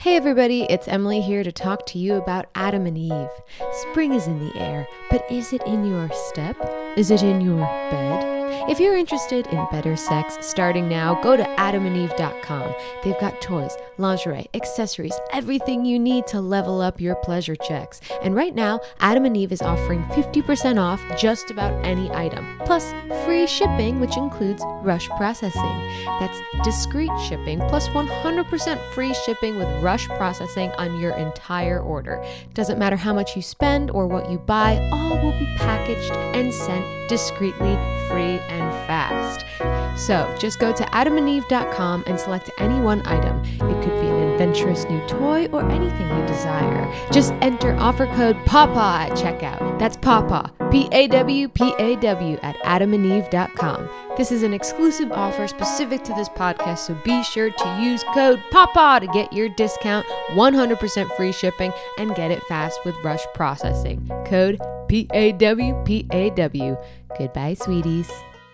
Hey everybody, it's Emily here to talk to you about Adam and Eve. Spring is in the air, but is it in your step? Is it in your bed? If you're interested in better sex starting now, go to adamandeve.com. They've got toys, lingerie, accessories, everything you need to level up your pleasure checks. And right now, Adam and Eve is offering 50% off just about any item, plus free shipping, which includes rush processing. That's discreet shipping, plus 100% free shipping with rush processing on your entire order. Doesn't matter how much you spend or what you buy, all will be packaged and sent discreetly, free, and fast. So just go to adamandeve.com and select any one item. It could be an adventurous new toy or anything you desire. Just enter offer code PAWPAW at checkout. That's PAWPAW, P-A-W-P-A-W at adamandeve.com. This is an exclusive offer specific to this podcast, so be sure to use code PAWPAW to get your discount, 100% free shipping, and get it fast with rush processing. Code P-A-W-P-A-W. Goodbye, sweeties.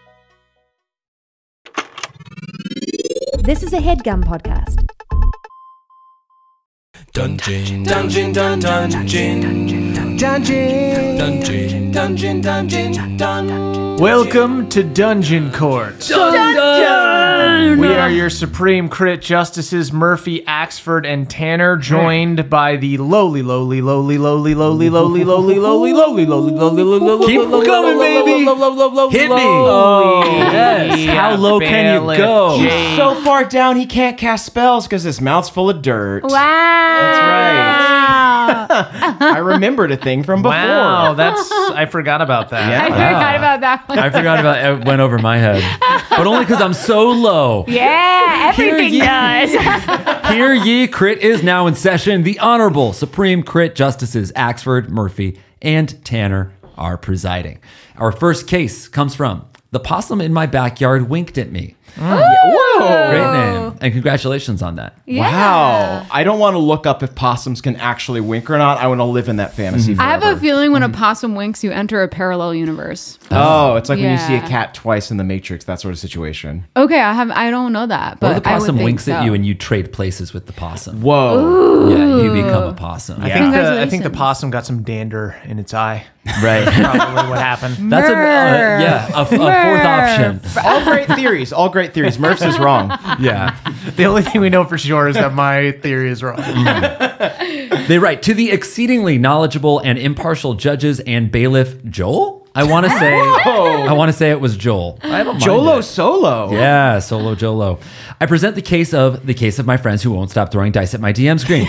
This is a HeadGum podcast. Dungeon, dungeon, dun, dungeon, dungeon, dungeon, dungeon, dungeon, dun. Welcome to Dungeon Court. We are your Supreme Crit Justices, Murphy, Axford, and Tanner, joined by the lowly. Keep coming, baby. Hit me. Oh, yes. How low can you go? He's so far down he can't cast spells because his mouth's full of dirt. Wow. That's right. I remembered a thing from before. Wow, I forgot about that. Yeah. I forgot about that one. I forgot about it. It went over my head. But only because I'm so low. Yeah, everything does. Hear ye, Crit is now in session. The Honorable Supreme Crit Justices Axford, Murphy, and Tanner are presiding. Our first case comes from the possum in my backyard winked at me. Whoa. Great name. And congratulations on that. Yeah. Wow. I don't want to look up if possums can actually wink or not. I want to live in that fantasy I have forever. a feeling when a possum winks, you enter a parallel universe. Oh, it's like when you see a Yeah. cat twice in the Matrix, that sort of situation. Okay, I don't know that, Or but the possum I would think winks at so. you and you trade places with the possum. Whoa. Yeah, you become a possum. I think the possum got some dander in its eye. Right. Probably what happened. That's a fourth option. All great theories. All great theories. Murph's is wrong. Yeah. The only thing we know for sure is that my theory is wrong. They write, to the exceedingly knowledgeable and impartial judges and bailiff Joel? I want to say it was Joel. I don't mind Jolo it. Solo. Yeah, Solo Jolo. I present the case of my friends who won't stop throwing dice at my DM screen.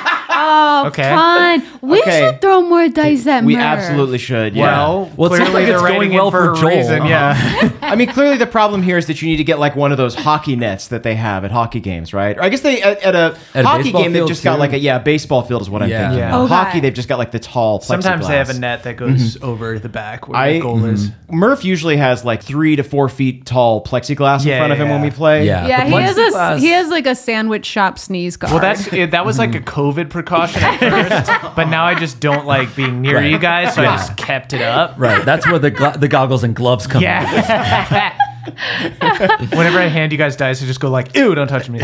Oh, Okay. fun. We Okay. should throw more dice at We Murph. absolutely should. Yeah. Well, Well, it seems clearly like it's they're going writing well it for for Joel. a reason. Yeah. I mean, clearly the problem here is that you need to get like one of those hockey nets that they have at hockey games, right? Or I guess they at a hockey baseball game they've field, just got too. like a baseball field is what I'm Yeah. thinking. Yeah. Okay. Hockey they've just got like the tall plexiglass. Sometimes they have a net that goes over the back where the goal is. Murph usually has like 3 to 4 feet tall plexiglass in Yeah, front of him yeah. when we play. Yeah. Yeah, The he has like a sandwich shop sneeze guard. Well, that was like a COVID precaution at first, but now I just don't like being near you guys, so I just kept it up. Right, that's where the goggles and gloves come in. Yeah. Whenever I hand you guys dice, I just go like, "Ew, don't touch me."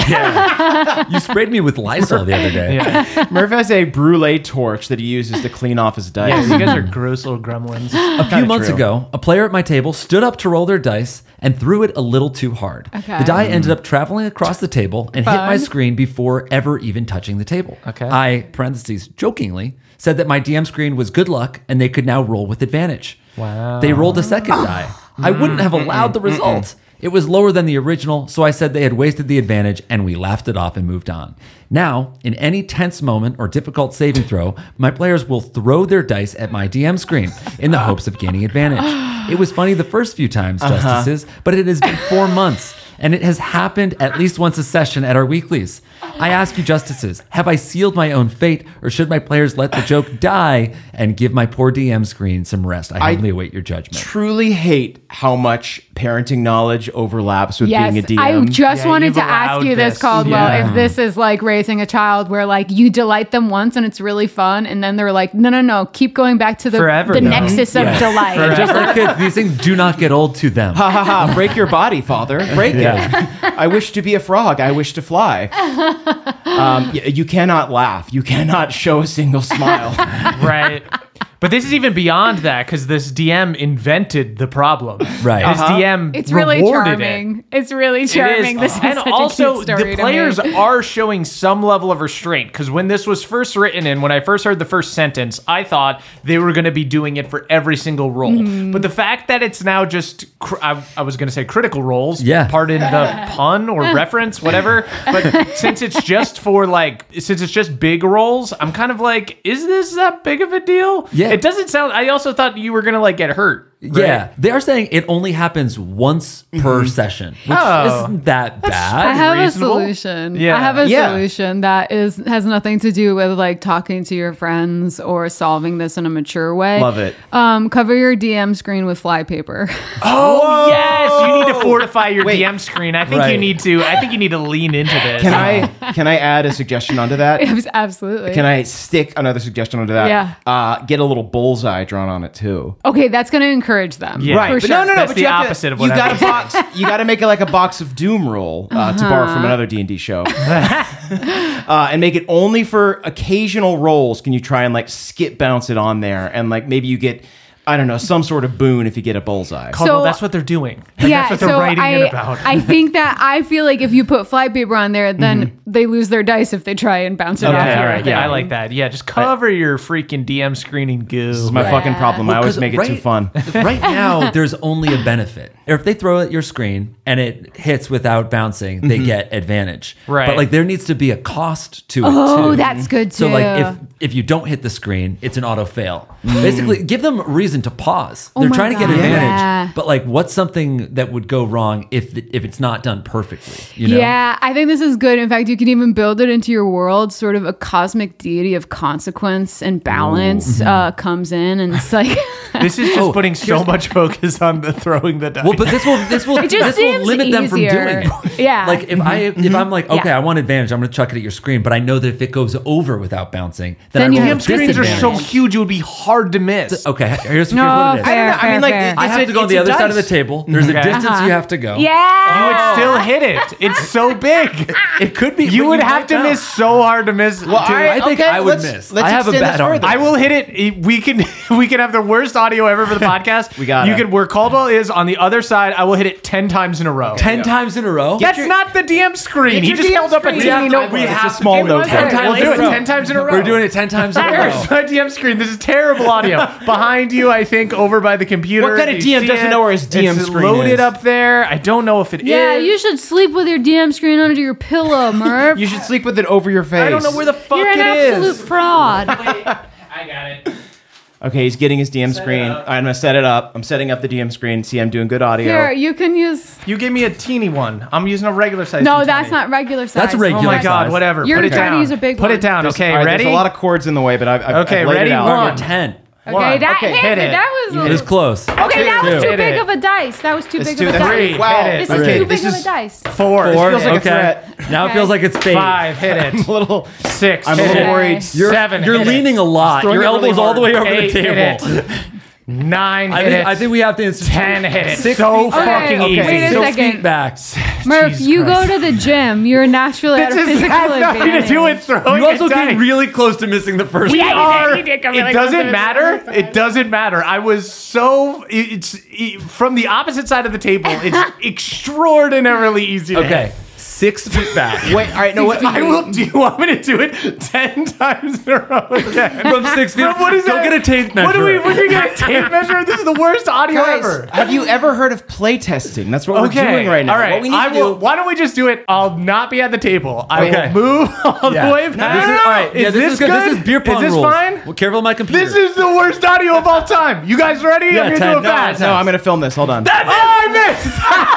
You sprayed me with Lysol the other day. Yeah. Murph has a brulee torch that he uses to clean off his dice. Yeah, you guys are gross little gremlins. A few months true. ago, a player at my table stood up to roll their dice and threw it a little too hard. Okay. The die ended up traveling across the table and hit my Fun. screen before ever even touching the table. Okay. I, parentheses, jokingly, said that my DM screen was good luck and they could now roll with advantage. Wow. They rolled a second die. I wouldn't have allowed the result. It was lower than the original, so I said they had wasted the advantage, and we laughed it off and moved on. Now, in any tense moment or difficult saving throw, my players will throw their dice at my DM screen in the hopes of gaining advantage. It was funny the first few times, Justices, but it has been 4 months, and it has happened at least once a session at our weeklies. I ask you, Justices, have I sealed my own fate, or should my players let the joke die and give my poor DM screen some rest? I humbly await your judgment. Truly hate how much parenting knowledge overlaps with Yes, being a DM. I just Yeah, wanted you've to ask allowed you this, this. Caldwell, Yeah. if this is like raising a child where like you delight them once and it's really fun, and then they're like, no, keep going back to the Forever, the though. nexus of delight. And just like kids, these things do not get old to them. Ha ha ha, break your body, father. Break Yeah. it. I wish to be a frog. I wish to fly. You cannot laugh. You cannot show a single smile. Right. But this is even beyond that because this DM invented the problem. Right. This DM It's really rewarded charming. it. It's really charming. This is and such a also cute story the to players me. are showing some level of restraint because when this was first written and when I first heard the first sentence, I thought they were going to be doing it for every single roll. Mm-hmm. But the fact that it's now just I was going to say critical rolls, Yeah. pardon the pun or reference, whatever. But since it's just big rolls, I'm kind of like, is this that big of a deal? Yeah. It doesn't sound. I also thought you were going to like get hurt. Right? Yeah, they are saying it only happens once per session, which Oh. isn't that I bad. have reasonable. a solution. Yeah. I have a Yeah. solution that has nothing to do with like talking to your friends or solving this in a mature way. Love it. Cover your DM screen with flypaper. Oh yes, you need to fortify your Wait. DM screen. I think Right. you need to. I think you need to lean into this. Can I add a suggestion onto that? Absolutely. Can I stick another suggestion onto that? Yeah. Get a little bullseye drawn on it too. Okay, that's going to encourage them. Yeah. Right, For but sure. no. That's But the you have opposite to, of what you I got mean. a box. You got to make it like a box of doom roll to borrow from another D&D show, and make it only for occasional rolls. Can you try and like skip bounce it on there, and like maybe you get, I don't know, some sort of boon if you get a bullseye. Caldwell, So- that's what they're doing. Like, Yeah, that's what they're so writing in about. I think that I feel like if you put flypaper on there, then they lose their dice if they try and bounce it Okay, off all you. right, Yeah, I like that. Yeah, just cover your freaking DM screen and goo. This is my fucking problem. I always 'cause make it too fun. Right now, there's only a benefit. Or if they throw at your screen and it hits without bouncing, they get advantage. Right. But like there needs to be a cost to it Oh, too. that's good too. So like if you don't hit the screen, it's an auto fail. Basically, give them a reason to pause. They're my trying to get God. advantage. Yeah. But like, what's something that would go wrong if it's not done perfectly? You know? Yeah, I think this is good. In fact, you can even build it into your world. Sort of a cosmic deity of consequence and balance comes in, and it's like This is just putting so much focus on the throwing the dice. Well, but this will It just seems limit them from easier. doing it. Yeah. Like if I'm like, okay, Yeah. I want advantage, I'm gonna chuck it at your screen, but I know that if it goes over without bouncing, then Then I you roll have a screens are so disadvantage. huge, it would be hard to miss. Okay, here's No, what it is. fair, I mean, like, fair. I have to go on it's the a other side of the dice. table. There's Okay. a distance you have to go. yeah. You would still hit it. It's so big. It could be. You but would might have to not. miss so hard to miss. Well, I think I would miss. Let's I have a extend bad this arm. further. I will hit it. We can have the worst audio ever for the podcast. We got you it. could where Caldwell is on the other side. I will hit it 10 times in a row. 10 times in a row. That's not the DM screen. He your just DM held up a screen. teeny notebook. We have It's a small notebook. 10 times We'll in do a it row. 10 times in a row. We're doing it 10 times in a There's row. my DM screen. This is terrible audio. Behind you, I think, over by the computer. What kind of Do you DM see doesn't it? know where his DM It's screen loaded is? up there. I don't know if it is. Yeah, you should sleep with your DM screen under your pillow, Murph. You should sleep with it over your face. I don't know where the fuck You're an it absolute is. fraud. I got it. Okay, he's getting his DM screen. All right, I'm gonna set it up. I'm setting up the DM screen. See, I'm doing good audio. Here, you can use. You gave me a teeny one. I'm using a regular size. No, D20. that's not regular size. That's regular Oh my size. god, whatever. You're Put it trying to down. use a big Put one. it down. Okay, All right, ready? There's a lot of cords in the way, but I've Okay, laid ready? it out. One. 10. Okay, One. that Okay, hit hit it. it. That was. It was close. Okay, that was Two. too Hit big it. of a dice. That was too It's big too of a three. dice. Wow, Hit it. This is Three. too big This of a is- dice. Four. This feels like a okay. threat. Now Okay. it feels like it's fate. 5. Hit it. I'm a little. 6. I'm hit a little it. worried. Seven. You're hit it. leaning a lot. throwing Your it really elbow's all the way over Eight, the hit table. it. 9. I Hit think, it. I think we have to institute 10. Hit it. 6 so feet fucking back. easy. Wait a 6 second. feet back. Murph, Jesus you Christ. go to the gym. You're naturally at a This physical has nothing advantage. to do with throwing You also a dice. came really close to missing the first We one. are. you did come really It close to doesn't it. matter. It doesn't matter. I was so. From the opposite side of the table. It's extraordinarily easy. To Okay, hit. 6 feet back. Wait, all right, no, what? I will. Do you want me to do it 10 times in a row again? From 6 feet. What is Go that? get a tape measure. What do we? What do we get a tape measure? This is the worst audio Guys, ever. have you ever heard of playtesting? That's what we're doing right now. All right. What we need I to will, do. why don't we just do it? I'll not be at the table. I Okay. will move all Yeah. the way back. This is, all right. Yeah, this is good. good? This is beer pong Is this rules. fine? Well, careful of my computer. This is the worst audio of all time. You guys ready? Yeah, I'm gonna 10. do it No, fast. No, I'm gonna film this. Hold on. Oh, I missed.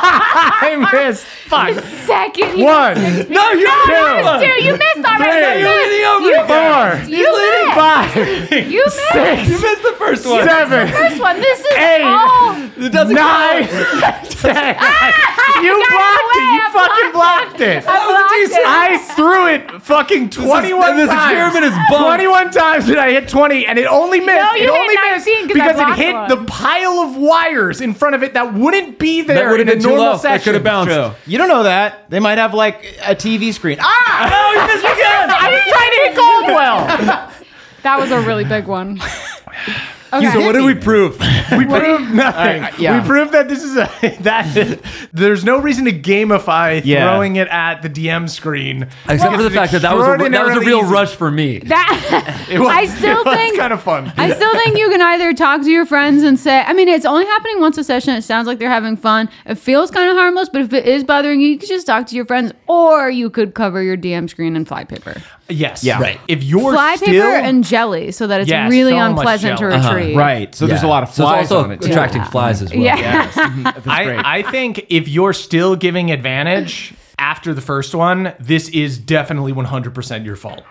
I missed. Fuck. Second. You One. No, you Two. You missed already. Three. You missed. Four. You missed. Five. You missed. You missed the first one. Seven. First one. This is 8. all. It doesn't 9, 10. You blocked it. You fucking blocked it. I threw it fucking 21 this times. experiment is bugged. 21 times and I hit 20 and it only missed. No, you it hit only missed 19 'cause I because it blocked hit one. the pile of wires in front of it that wouldn't be there would've in a been too normal low. That session. could have bounced. True. You don't know that. They might have like a TV screen. Ah! Oh, you missed again. I was trying to hit Caldwell. That was a really big one. Okay. So what did we prove? We proved nothing. yeah. We proved that this is that there's no reason to gamify Yeah. throwing it at the DM screen. Except for the fact that was a real extraordinarily rush for me. That It was, I still it was think kind of fun. I still think you can either talk to your friends and say, I mean, it's only happening once a session. It sounds like they're having fun. It feels kind of harmless, but if it is bothering you, you could just talk to your friends, or you could cover your DM screen in flypaper. Yes. Yeah. Right. If you're Flypaper still and jelly, so that it's Yeah, really so much unpleasant to jelly. retrieve. Right. So there's a lot of So flies it's also on it. too. attracting flies as well. Yeah. Yes. That's great. I think if you're still giving advantage after the first one, this is definitely 100% your fault.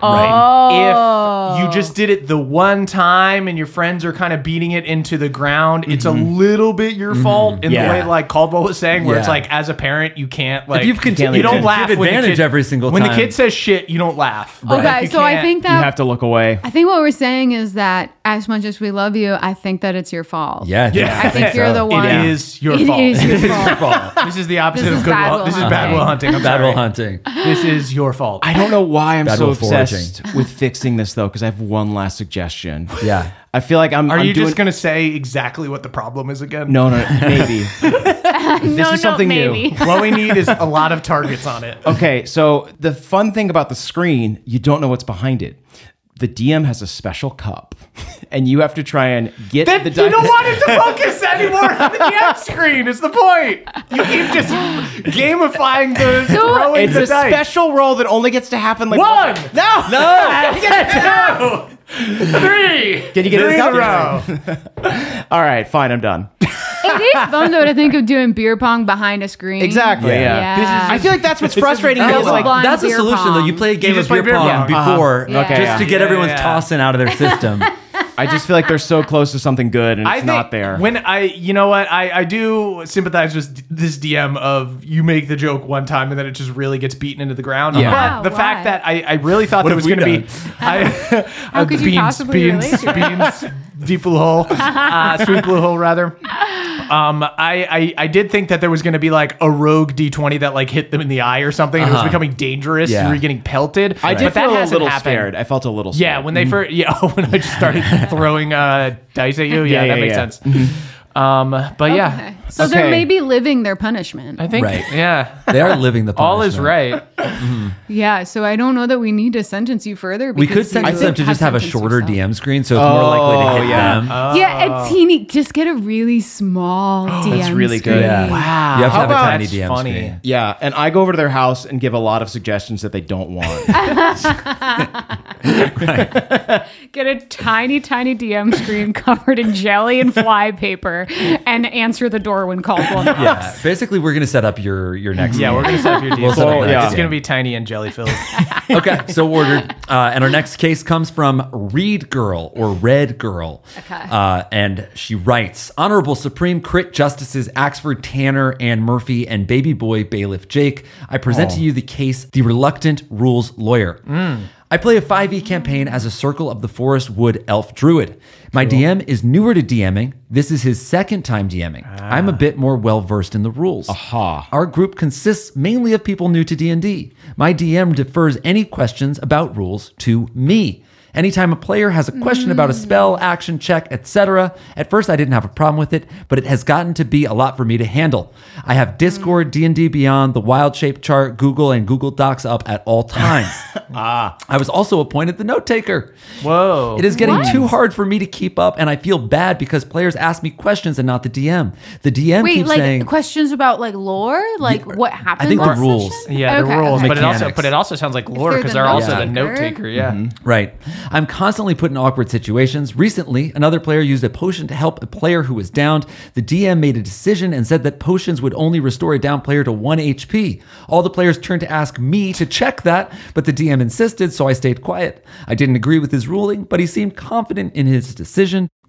Oh. If you just did it the one time and your friends are kind of beating it into the ground, it's a little bit your fault in Yeah. the way like Caldwell was saying, where it's Yeah. like as a parent you can't like If you've continued you don't to laugh give when the advantage kid- every single when time. the kid says shit, you don't laugh. Okay, You so I can't- think You that have to look away. I think what we're saying is that as much as we love you, I think that it's your fault. Yeah. Yeah. I think you're the one. It is your It fault. is your fault. This is the opposite This of is good bad will. will This is hunting. bad will hunting. I'm Bad will sorry. hunting. This is your fault. I don't know why I'm Bad so will foraging. obsessed with fixing this though, because I have one last suggestion. Yeah. I feel like I'm. Are I'm you doing, just going to say exactly what the problem is again? No, maybe. This is something new. What we need is a lot of targets on it. Okay, so the fun thing about the screen, you don't know what's behind it. The DM has a special cup, and you have to try and get Then the you dice. don't want it to focus anymore on the DM screen. Is the point? You keep just gamifying the throwing It's the a dice. special roll that only gets to happen like One. No, no. You get 2, 3. Can you get Three it in a up? row? All right, fine, I'm done. It is fun though to think of doing beer pong behind a screen. Exactly. Yeah. Yeah. Yeah. I feel like that's what's frustrating. Double Is like blind That's a beer solution though. pong. You play a game You of just play beer beer pong pong. before, Yeah. Okay, just to get Yeah, everyone's yeah. tossing out of their system. I just feel like they're so close to something good, and it's not there. When you know what, I do sympathize with this DM of you make the joke one time and then it just really gets beaten into the ground. Yeah. But Wow, the fact why? that I really thought there have was we going to be, How could you possibly relate to beans, deep blue hole, sweet blue hole rather. I did think that there was going to be like a rogue D20 that like hit them in the eye or something. And it was becoming dangerous. Yeah. You were getting pelted. I did but that feel a hasn't little happened. scared. I felt a little scared. Yeah, when they first, when I just started throwing dice at you, yeah, Yeah, that yeah, makes yeah. sense. But yeah, Okay. So they're Okay. maybe living their punishment. I think Right. yeah, They are living the all is punishment. right. Yeah, so I don't know that we need to sentence you further. We could because sentence you them to just have a sentenced shorter yourself. DM screen, so it's more likely to hit yeah. them. Yeah, a teeny. Just get a really small DM. That's really good. screen. Yeah. Wow, You have to have a about- tiny that's DM funny. screen. Yeah, and I go over to their house and give a lot of suggestions that they don't want. Get a tiny DM screen covered in jelly and fly paper, and answer the door when called. Yeah. Basically, we're going to set up your next Yeah, game. we're gonna set up your DM. We'll set up Oh, your yeah. next It's game. gonna be tiny and jelly filled. Okay, so ordered. And our next case comes from Reed Girl or Red Girl. Okay. And she writes, Honorable Supreme Crit Justices Axford Tanner, Ann Murphy, and baby boy bailiff Jake, I present to you the case The Reluctant Rules Lawyer. I play a 5e campaign as a Circle of the Forest Wood Elf Druid. My DM is newer to DMing. This is his second time DMing. I'm a bit more well-versed in the rules. Aha. Our group consists mainly of people new to D&D. My DM defers any questions about rules to me. Anytime a player has a question about a spell, action, check, etc., at first I didn't have a problem with it, but it has gotten to be a lot for me to handle. I have Discord, D&D Beyond, the Wild Shape chart, Google, and Google Docs up at all times. I was also appointed the note taker. Whoa. It is getting too hard for me to keep up, and I feel bad because players ask me questions and not the DM. The DM Wait, keeps like saying, questions about like lore, like what happened? I think the last rules. session? Yeah, Okay, the rules, okay. Mechanics. but it also sounds like lore they're because the they're also note the note taker. taker. Yeah. Right. I'm constantly put in awkward situations. Recently, another player used a potion to help a player who was downed. The DM made a decision and said that potions would only restore a downed player to 1 HP. All the players turned to ask me to check that, but the DM insisted, so I stayed quiet. I didn't agree with his ruling, but he seemed confident in his decision.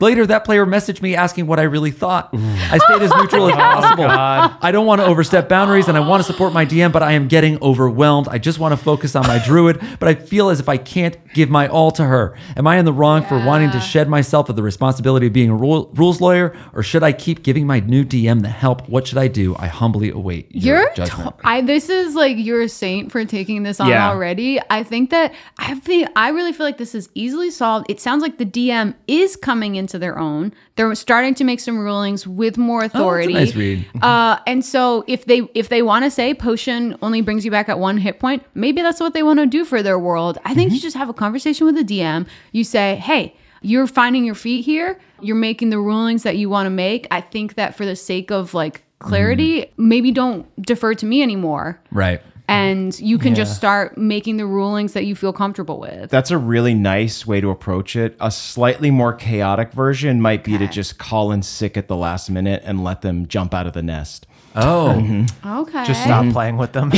Later, that player messaged me asking what I really thought. I stayed as neutral as possible. I don't want to overstep boundaries and I want to support my DM, but I am getting overwhelmed. I just want to focus on my druid, but I feel as if I can't give my all to her. Am I in the wrong for wanting to shed myself of the responsibility of being a rules lawyer, or should I keep giving my new DM the help? What should I do? I humbly await your judgment. This is like you're a saint for taking this on already. I think that I really feel like this is easily solved. It sounds like the DM is coming into their own. They're starting to make some rulings with more authority. That's a nice read. And so if they want to say potion only brings you back at 1 hit point, maybe that's what they want to do for their world. I think you just have a conversation with the DM. You say, hey, you're finding your feet here. You're making the rulings that you want to make. I think that for the sake of like clarity, maybe don't defer to me anymore. Right. And you can just start making the rulings that you feel comfortable with. That's a really nice way to approach it. A slightly more chaotic version might be to just call in sick at the last minute and let them jump out of the nest. Oh. Okay. Just stop playing with them.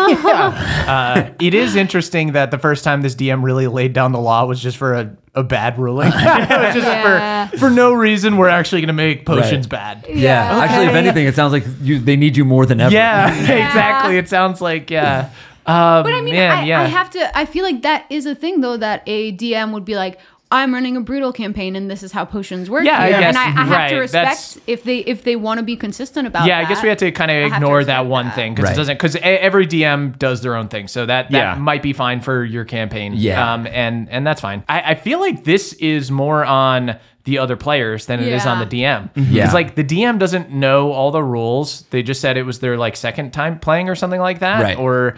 It is interesting that the first time this DM really laid down the law was just for a bad ruling. It was just for no reason. We're actually going to make potions bad. Yeah. Actually, if anything, it sounds like they need you more than ever. Yeah, exactly. It sounds like, But I mean, I feel like that is a thing though, that a DM would be like, I'm running a brutal campaign and this is how potions work. Yeah, here. I guess, and I have right. to respect if they want to be consistent about yeah, that. I guess we have to kind of ignore that one thing because it doesn't, because every DM does their own thing. So that might be fine for your campaign. Yeah. And that's fine. I feel like this is more on the other players than it is on the DM. Yeah. It's like the DM doesn't know all the rules. They just said it was their like second time playing or something like that. Right. Or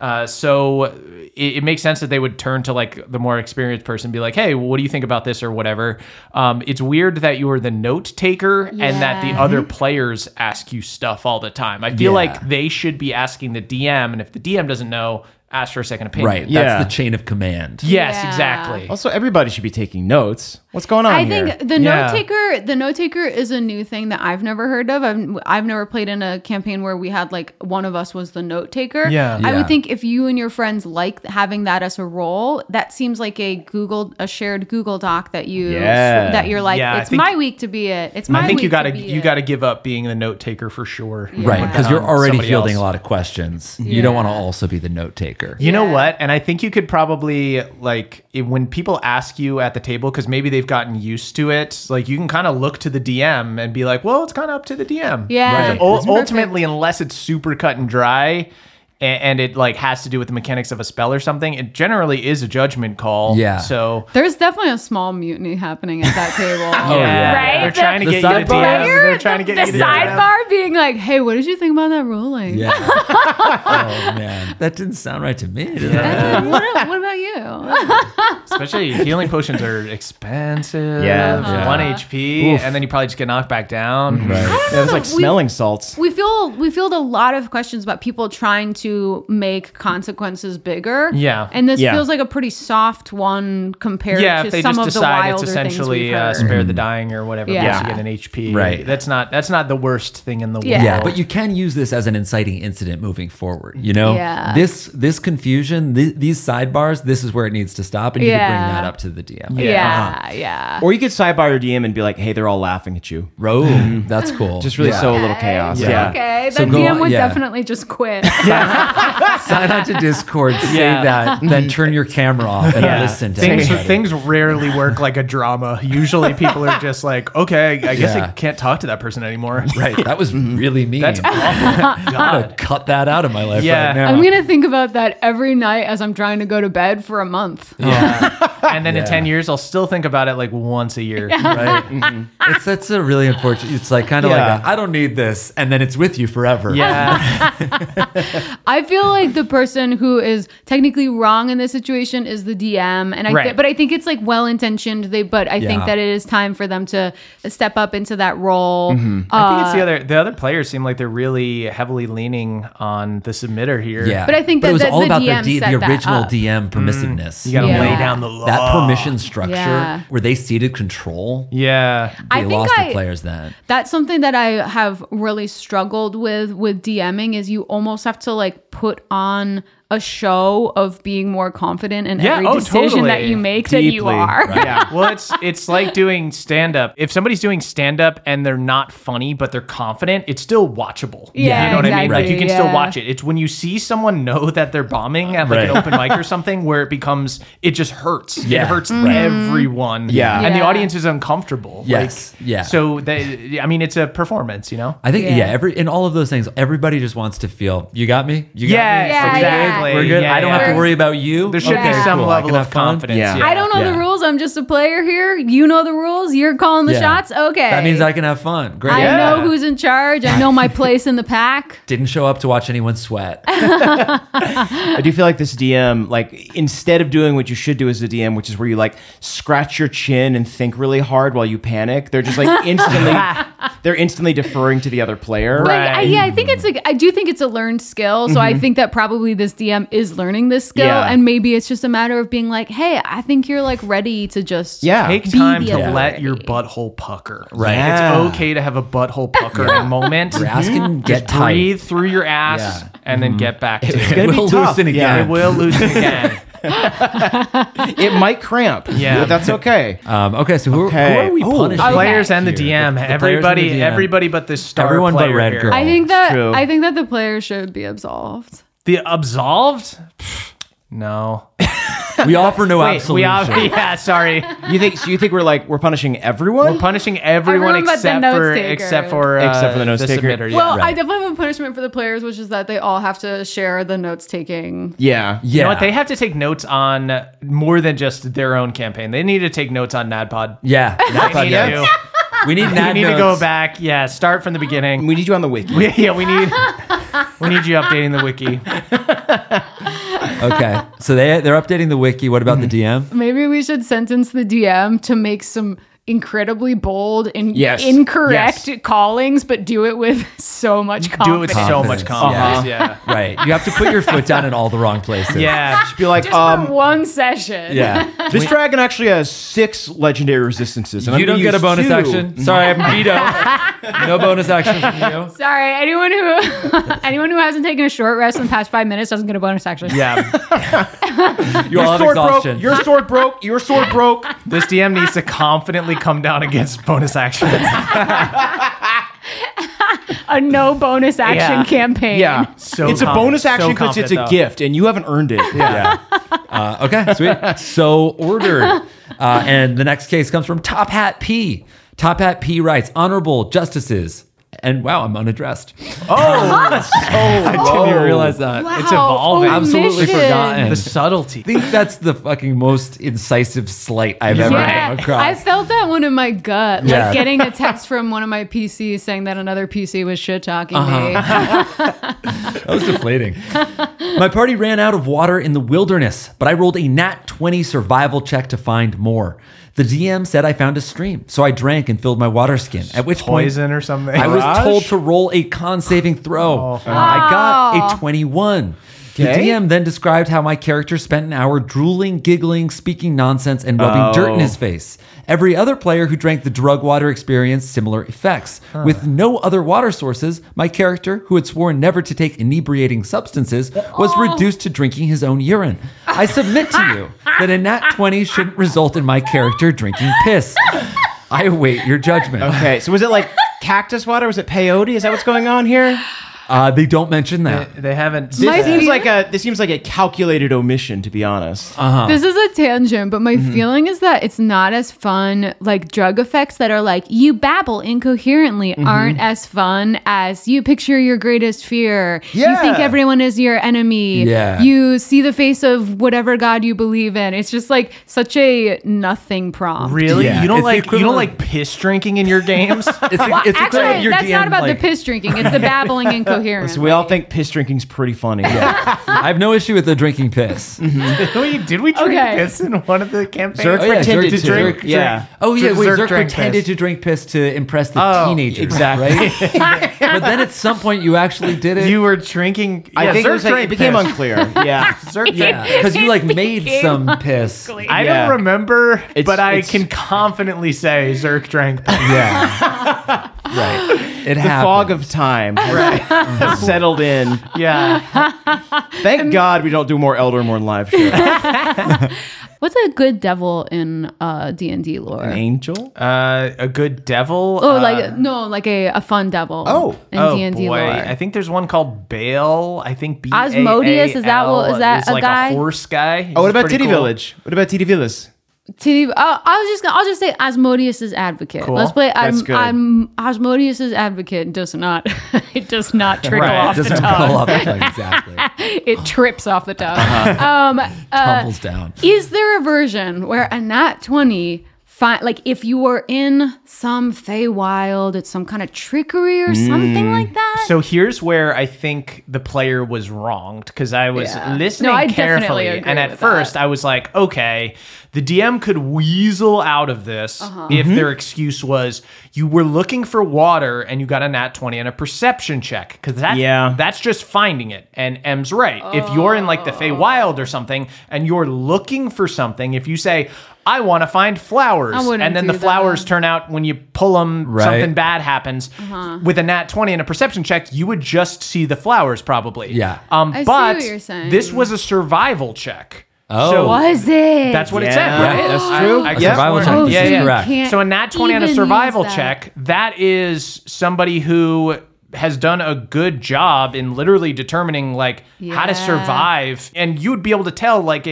so it makes sense that they would turn to like the more experienced person and be like, hey, what do you think about this or whatever? It's weird that you are the note taker and that the other players ask you stuff all the time. I feel like they should be asking the DM, and if the DM doesn't know, ask for a second opinion. Right. That's the chain of command. Yes, exactly. Also, everybody should be taking notes. What's going on here? I think the note taker is a new thing that I've never heard of. I've never played in a campaign where we had like one of us was the note taker. Yeah. I would think if you and your friends like having that as a role, that seems like a shared Google Doc that you're like, it's my week to be it. It's my I think week you got to give up being the note taker for sure. Right. Because you're already Somebody fielding else. a lot of questions. You don't want to also be the note taker. You know what? And I think you could probably, like, when people ask you at the table, because maybe they've gotten used to it, like, you can kind of look to the DM and be like, well, it's kind of up to the DM. Yeah. Right. Ultimately, unless it's super cut and dry and it, like, has to do with the mechanics of a spell or something, it generally is a judgment call. Yeah. So... There's definitely a small mutiny happening at that table. Right? They're trying to get you to DM. They're trying to get you to The DM. sidebar being like, hey, what did you think about that ruling? Yeah. Oh, man. That didn't sound right to me. Did it? What about you? Especially healing potions are expensive. Yeah. 1 HP, and then you probably just get knocked back down. Right. Yeah, it's like smelling salts. We field a lot of questions about people trying to make consequences bigger. Yeah. And this feels like a pretty soft one compared Yeah, to if they some just of the decide wilder it's things essentially we've heard. spare the dying or whatever, Yeah. because you get an HP. Right. That's not the worst thing in the world. Yeah. But you can use this as an inciting incident moving forward. You know, Yeah. this confusion, these sidebars, this is where it needs to stop, and you can bring Yeah. that up to the DM. Yeah. Or you could sidebar your DM and be like, hey, they're all laughing at you. That's cool. Just really sow a little chaos. Yeah. Okay. So The go DM on- would yeah. definitely just quit. Sign on to Discord, say Yeah. that, then turn your camera off and listen to everybody. Things rarely work like a drama. Usually people are just like, okay, I guess Yeah. I can't talk to that person anymore. Right. That was really mean. That's awful. I'm God. gonna cut that out of my life Yeah. right now. I'm going to think about that every night as I'm trying to go to bed for a month. Yeah. And then in 10 years, I'll still think about it like once a year. Right. That's a really unfortunate. It's like kind of Yeah. like I don't need this, and then it's with you forever. Yeah. I feel like the person who is technically wrong in this situation is the DM, and Right. but I think it's like well intentioned. But I think Yeah. that it is time for them to step up into that role. I think it's the other players seem like they're really heavily leaning on the submitter here. Yeah. But I think it that was the all about DM the set that original up. DM permissiveness. You got to Yeah. lay down the law. That permission structure Yeah. where they ceded control. Yeah. I They think lost the players then. That's something that I have really struggled with DMing is you almost have to like put on a show of being more confident in Yeah, every oh, decision that totally. you make than you Deeply, are. right. Yeah. Well, it's like doing stand up. If somebody's doing stand up and they're not funny but they're confident, it's still watchable. Yeah, You know what I mean? Like exactly, you can still yeah. watch it. It's when you see someone know that they're bombing at like an Right. open mic or something where it just hurts. Yeah. It hurts Mm-hmm. everyone. Yeah. And the Yeah. audience is uncomfortable. Yes. Like, Yeah. So it's a performance, you know? I think Yeah. in all of those things, everybody just wants to feel you got me. You got Yes, me. Yeah, We're good? exactly. We're good. Yeah, I don't have to yeah. worry about you. There should Okay, be some cool. I level can of have fun. confidence. Yeah. I don't know Yeah. the rules. I'm just a player here. You know the rules. You're calling the Yeah. shots. Okay. That means I can have fun. Great. I Yeah. know who's in charge. I know my place in the pack. Didn't show up to watch anyone sweat. I do feel like this DM, like instead of doing what you should do as a DM, which is where you like scratch your chin and think really hard while you panic, they're just like instantly deferring to the other player. But Right. I think it's like I do think it's a learned skill. So I think that probably this DM is learning this skill, Yeah. and maybe it's just a matter of being like, hey, I think you're like ready to just Yeah. Take Be time the to let authority. your butthole pucker. Right. Yeah. It's okay to have a butthole puckering moment. Your ass can get Just tight. breathe through your ass Yeah. and then get back to It's it. gonna be Will tough. loosen again. Yeah. It will loosen again. It might cramp. Yeah. But that's okay. Okay, so who Okay. are we Oh, punishing? Okay. Players and the Here. DM. The players and Everybody, the DM. everybody but the star Everyone but player Red here. Girl. I think True. that the player should be absolved. The absolved? No. We offer no Wait, absolution. yeah, sorry. You think we're punishing everyone? We're punishing everyone, Everyone but the notes taker. except for the notes taker. submitter. Yeah. Well, Right. I definitely have a punishment for the players, which is that they all have to share the notes taking. Yeah. Yeah. You know what? They have to take notes on more than just their own campaign. They need to take notes on NADPOD. Yeah. They need yeah. to. We need You need to notes. go back. Yeah, start from the beginning. We need you on the wiki. We need you updating the wiki. Okay. So they're updating the wiki. What about the DM? Maybe we should sentence the DM to make some incredibly bold and Yes. incorrect Yes. callings, but do it with so much confidence. Do it with so much Confidence. confidence. Yeah. Right. You have to put your foot down in all the wrong places. Yeah. Just be like, Just for one session. Yeah. this dragon actually has 6 legendary resistances. And You I'm gonna don't get a use bonus 2. action. Sorry, I'm veto. No bonus action from you. Sorry, anyone who hasn't taken a short rest in the past 5 minutes doesn't get a bonus action. Yeah. You all have Sword broke. exhaustion. Your sword broke. Your sword broke. This DM needs to confidently come down against bonus actions. A no bonus action Yeah. campaign. Yeah. So it's a bonus so action because it's a confident, though. gift and you haven't earned it. Yeah. Okay, sweet. So ordered. And the next case comes from Top Hat P. Top Hat P writes, Honorable Justices. And wow, I'm unaddressed. I didn't even realize that. Wow, It's evolving. Absolutely omission. forgotten. The subtlety. I think that's the fucking most incisive slight I've ever Yeah, come across. I felt that one in my gut. Like Yeah. getting a text from one of my PCs saying that another PC was shit talking me. That was deflating. My party ran out of water in the wilderness, but I rolled a nat 20 survival check to find more. The DM said I found a stream, so I drank and filled my water skin. At which point, Poison or something. I was Mirage? told to roll a con saving throw. I got a 21. The Okay. DM then described how my character spent an hour drooling, giggling, speaking nonsense, and rubbing dirt in his face. Every other player who drank the drug water experienced similar effects. With no other water sources, my character, who had sworn never to take inebriating substances, was reduced to drinking his own urine. I submit to you that a nat 20 shouldn't result in my character drinking piss. I await your judgment. Okay, so was it like cactus water? Was it peyote? Is that what's going on here? They don't mention that. They haven't. This seems like a calculated omission, to be honest. This is a tangent, but my feeling is that it's not as fun. Like drug effects that are like you babble incoherently aren't as fun as you picture your greatest fear. You Yeah. think everyone is your enemy. Yeah. You see the face of whatever god you believe in. It's just like such a nothing prompt. Really? Yeah. You don't It's the like equivalent- piss drinking in your games? It's Well, it's actually, your that's DM, not about like- the piss drinking. It's the babbling incoherently. So we all think piss drinking's pretty funny. I have no issue with the drinking piss. Did we drink Okay. piss in one of the campaigns? Zerk Oh, yeah, pretended Zerk to drink. Yeah. Oh yeah, wait, Zerk Zerk drank pretended piss. to drink piss to impress the Oh, teenagers, exactly. right? But then at some point you actually did it. You were drinking. I yeah, think Zerk it drank became piss. unclear. Yeah. Zerk yeah, because you like made some piss. I Yeah. don't remember, but I it's- can confidently say Zerk drank piss. Yeah, right. It The happened. fog of time. Right. settled in. Yeah. Thank God we don't do more Eldermorn live shows. What's a good devil in D&D lore? An angel? A good devil. Oh, like a fun devil. Oh. in D&D boy. lore. I think there's one called Baal. I think B-A-A-L Asmodeus, is that a like guy? a horse guy. Oh, what about He's pretty Titty cool. Village? What about Titty Villas? I'll just say Asmodeus' advocate. Cool. Let's play. That's good. Asmodeus' advocate does not. It does not trickle Right. off the Doesn't tongue. roll off the tongue, exactly. It trips off the tongue. Tumbles down. Is there a version where a nat 20, like if you were in some Feywild, it's some kind of trickery or something like that? So here's where I think the player was wronged because I was listening No, I definitely carefully, agree and at with first that. I was like, okay, the DM could weasel out of this if their excuse was you were looking for water and you got a nat 20 and a perception check because that's just finding it. And M's right. If you're in like the Feywild or something and you're looking for something, if you say, I want to find flowers, I wouldn't and then do the flowers that. turn out when you pull them, Right. something bad happens. With a nat 20 and a perception check, you would just see the flowers probably. Yeah. I see but what you're saying. this was a survival check. Oh. So Was it? that's what it Yeah, said, right? that's true. I A guess survival we're- check. Oh, This yeah, is so you correct. can't So a nat 20 and a even survival use that. check, that is somebody who has done a good job in literally determining like how to Yeah. survive. And you would be able to tell like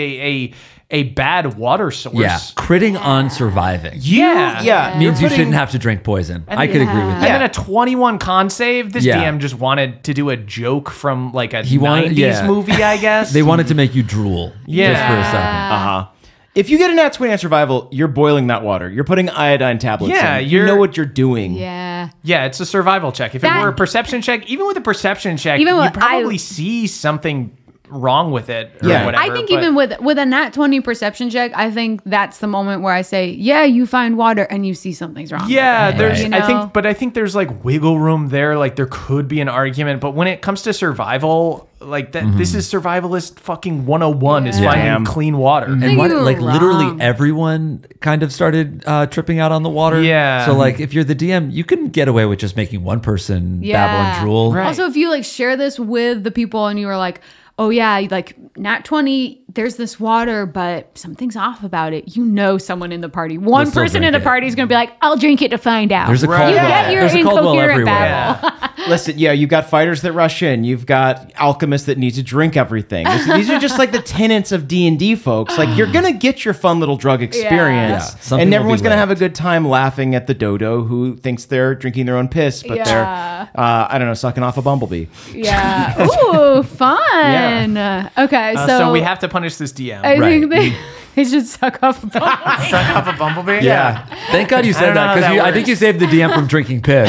a bad water source. Yeah. Critting on surviving. Yeah. Means you shouldn't have to drink poison. I could agree with And that. then a 21 con save. This Yeah. DM just wanted to do a joke from like a He wanted- 90s yeah. movie, I guess. They wanted to make you drool. Yeah. Just for a second. Uh-huh. If you get a nat 20 on survival, you're boiling that water. You're putting iodine tablets Yeah, in. You you're- know what you're doing. Yeah. Yeah, it's a survival check. If That- it were a perception check, even with a perception check, Even you with- probably see something wrong with it or Yeah. whatever. I think but- even with a nat 20 perception check, I think that's the moment where I say, yeah, you find water and you see something's wrong. yeah, there's Right. I You know? think there's like wiggle room there. Like there could be an argument, but when it comes to survival, like that, this is survivalist fucking 101 is Yeah. finding Damn. clean water. And think what, you were like literally wrong. everyone kind of started tripping out on the water. Yeah. So like if you're the DM, you can get away with just making one person Yeah. babble and drool. Right. Also, if you like share this with the people and you were like, oh yeah, like nat 20, there's this water, but something's off about it. You know, someone in the party, one still person drink in the it. party is going to be like, I'll drink it to find out. There's a Right. Caldwell. You get your There's a Caldwell incoherent everywhere. babble. Listen, yeah, you've got fighters that rush in. You've got alchemists that need to drink everything. These are just like the tenets of D&D, folks. Like, you're going to get your fun little drug experience. Yeah, something and will everyone's be going to lit. have a good time laughing at the dodo who thinks they're drinking their own piss, but Yeah. they're, I don't know, sucking off a bumblebee. Yeah. Ooh, fun. Okay, So we have to punish this DM. I Right. think they should suck off a bumblebee. Suck off a bumblebee? Yeah. Thank God you I said don't know that how because that I think works. you saved the DM from drinking piss.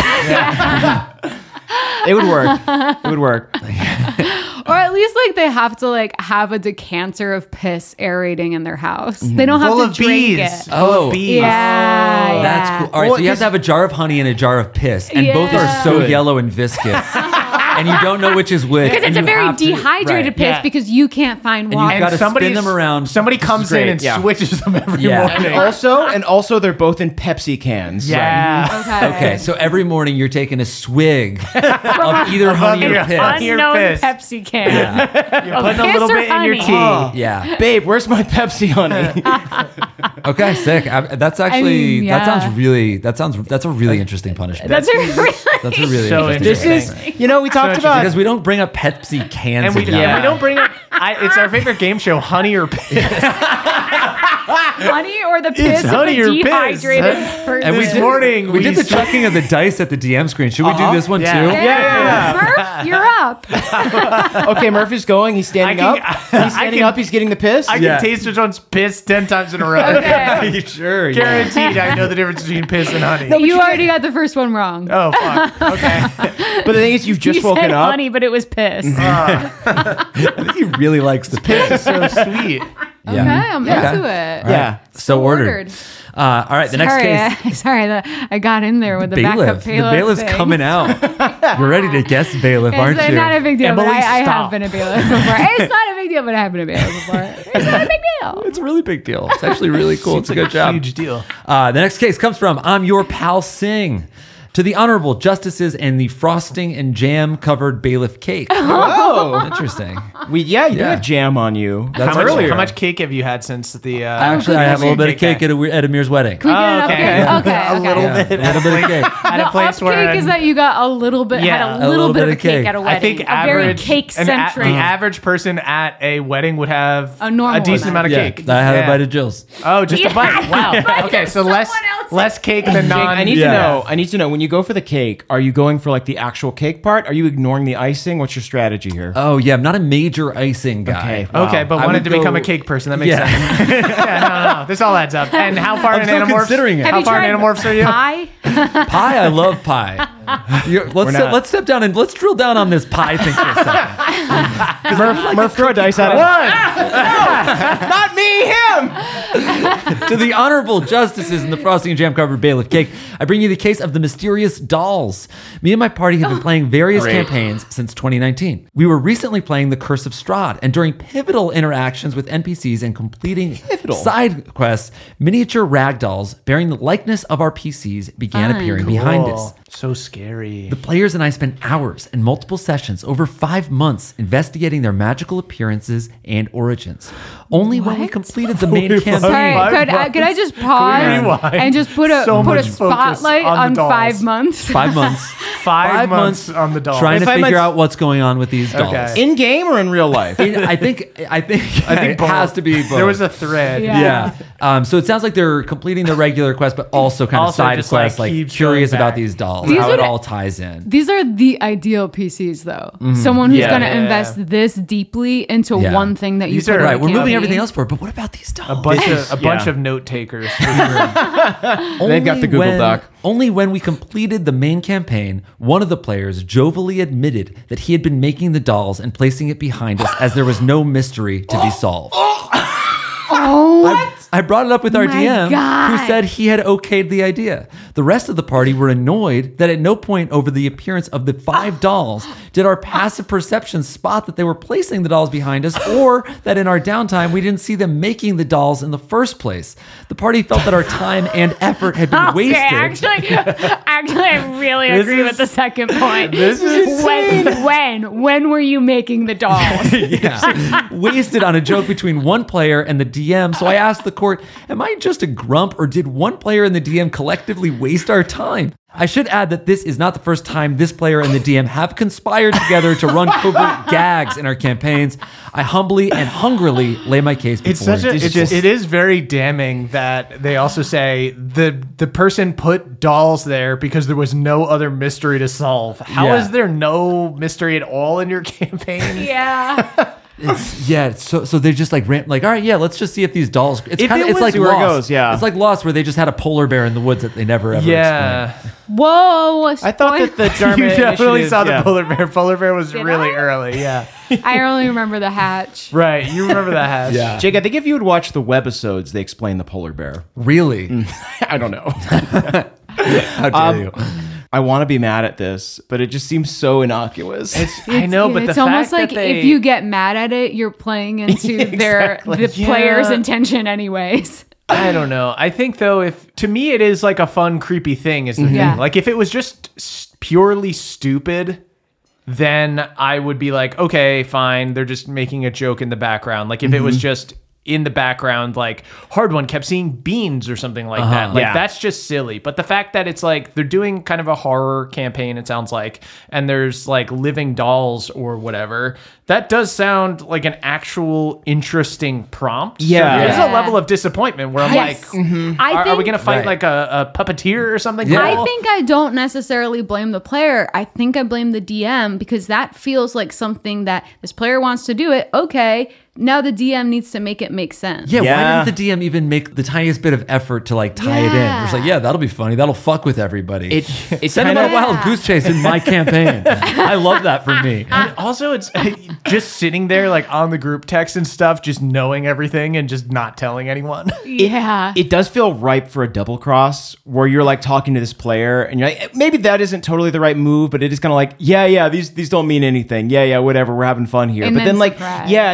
It would work. It would work. Or at least like they have to like have a decanter of piss aerating in their house. They don't have Full to of drink bees. it. Full Oh. of bees. Yeah, That's yeah. cool. All right, Well, so you have to have a jar of honey and a jar of piss, and both are Yeah. so Good. yellow and viscous, and you don't know which is which. Because it's and a you very have to- dehydrated right. piss Yeah. because you can't find you water. gotta spin somebody's- them around. Somebody comes in great, and yeah. switches them every Yeah. morning. Also, they're both in Pepsi cans. Yeah. Okay, so every morning you're taking a swig of either honey or your piss. honey or Unknown piss. Pepsi can. You're putting a piss little or bit in your honey? tea. Yeah. Babe, where's my Pepsi, honey? Okay, sick. That's actually mean, that yeah. sounds really that's a really interesting punishment. That's a really That's a really So interesting. This interesting. is, you know, we talked interesting. about Because we don't bring up Pepsi cans. And we enough. don't bring up. It's our favorite game show, Honey or Piss. honey or the piss of honey a or piss. dehydrated person. And This morning we did the s- chucking of the dice at the DM screen. Should we do this one Yeah. too? Yeah. Murph, you're up. Okay, Murphy's going. He's standing I up. can- He's standing I can- up. He's getting the piss. I Yeah. can taste which one's piss 10 times in a row. Okay. Sure. Yeah. Guaranteed, I know the difference between piss and honey. You already got the first one wrong. Oh, fuck. Okay. But the thing is, you've just you woken said up. honey, but it was piss. I think he really likes the piss. So sweet. Okay, I'm Yeah. into it. Yeah. So ordered. All right, the next case. Sorry, I got in there with the backup Bailiff. The bailiff. bailiff's thing. coming out. You're ready to guess bailiff, aren't It's you? not a big deal, but Emily, I have stop. been a bailiff before. It's not a big deal, but I have been a bailiff before. It's not a big deal. It's a really big deal. It's actually really cool. It's a good job. Huge deal. The next case comes from I'm Your Pal Sing. To the honorable justices and the frosting and jam covered bailiff cake. Oh, Interesting. you do have jam on you. That's How much cake have you had since the? Actually, I have a little bit of cake at Amir's wedding. Can we get an update? Okay. A little Yeah, bit. a little bit of cake. At a place The where upcake is that you got a little bit, Yeah, had a little bit of a cake cake. at a I wedding. think a very average cake-centric. the average person at a wedding would have A normal decent amount of Yeah, cake. I had Yeah. a bite of Jill's. Oh, just a bite. Wow. Bite Okay, of so someone else's less cake than Jake, non. I need Yeah. to know. I need to know when you go for the cake. Are you going for like the actual cake part? Are you ignoring the icing? What's your strategy here? Oh, yeah. I'm not a major icing guy. Okay. Wow. Okay, but I wanted would to become go- a cake person. That makes Yeah. sense. Yeah, no. This all adds up. And how far I'm in still Animorphs? considering it. Have How you far in tried Animorphs are you? pie? Pie, I love pie. not. Let's step down and let's drill down on this pie thing for a second. Murph, throw a dice at it. Not me, him. To the honorable justices in the frosting and jam covered bailiff cake, I bring you the case of the mysterious dolls. Me and my party have been playing various campaigns since 2019. We were recently playing The Curse of Strahd, and during pivotal interactions with NPCs and completing side quests, miniature rag dolls bearing the likeness of our PCs began appearing behind us. So scary. The players and I spent hours and multiple sessions over 5 months investigating their magical appearances and origins. Only when we completed the main campaign. Sorry, could I just pause rewind? and just put So a much focus spotlight on the on dolls. 5 months? 5 months. 5 months on the doll. Trying to 5 figure months- out what's going on with these dolls. Okay. In game or in real life? I think it both. has to be both. There was a thread. Yeah. Yeah. So it sounds like they're completing the regular quest, but also kind of Also side just, quests, like, like keep curious going about back. these dolls, These how are it the- all ties in. These are the ideal PCs, though. Someone who's Yeah. going to Yeah. invest this deeply into Yeah. one thing that you These put are- in Right, a we're moving campaign. everything else forward, but what about these dolls? A bunch Yeah. of note takers. They've got the Google Doc. Only when we completed the main campaign, one of the players jovially admitted that he had been making the dolls and placing it behind us as there was no mystery to be solved. Oh, I brought it up with our My DM, God. who said he had okayed the idea. The rest of the party were annoyed that at no point over the appearance of the 5 dolls did our passive perception spot that they were placing the dolls behind us, or that in our downtime we didn't see them making the dolls in the first place. The party felt that our time and effort had been wasted. actually, I really agree with the second point. This is when were you making the dolls? Yeah. Wasted on a joke between one player and the DM. So I asked the court, am I just a grump, or did one player and the DM collectively waste our time? I should add that this is not the first time this player and the DM have conspired together to run covert gags in our campaigns. I humbly and hungrily lay my case before It's such a. you. It is very damning that they also say the person put dolls there because there was no other mystery to solve. How Yeah. is there no mystery at all in your campaign? Yeah. So they just like all right, yeah, let's just see if these dolls. It's If kind of it it's was- like see where it Lost. goes, yeah. It's like Lost, where they just had a polar bear in the woods that they never ever Yeah, explained. Whoa. I thought that the you Jarman definitely initiative- saw the yeah. polar bear. Polar bear was Did really I? early. Yeah, I only remember the hatch. right. You remember that hash? Yeah. Jake, I think if you would watch the webisodes, they explain the polar bear. Really? I don't know. How dare you? I want to be mad at this, but it just seems so innocuous. I know, but it's the almost fact like that they, if you get mad at it, you're playing into Exactly. the player's Yeah. intention anyways. I don't know. I think though, if to me it is like a fun, creepy thing. Is the Yeah. thing. Like if it was just purely stupid, then I would be like, okay, fine. They're just making a joke in the background. Like if it was just in the background, like Hard One kept seeing beans or something like that. Like Yeah. that's just silly. But the fact that it's like they're doing kind of a horror campaign, it sounds like, and there's like living dolls or whatever, that does sound like an actual interesting prompt. Yeah. So there's Yeah. a level of disappointment where I'm Yes. like, are we going to fight Right. like a puppeteer or something? Yeah. I cool? think I don't necessarily blame the player. I think I blame the DM because that feels like something that this player wants to do it. Okay, now the DM needs to make it make sense. Yeah, Yeah. why didn't the DM even make the tiniest bit of effort to like tie it in? Yeah. It's like, yeah, that'll be funny. That'll fuck with everybody. It Send them kind on of a wild goose chase in my campaign. I love that for me. And also, it's just sitting there like on the group text and stuff, just knowing everything and just not telling anyone. Yeah. It does feel ripe for a double cross where you're like talking to this player and you're like, maybe that isn't totally the right move, but it is kind of like, yeah, these don't mean anything. Yeah, whatever. We're having fun here. And but then then like, surprise. yeah, then it's like,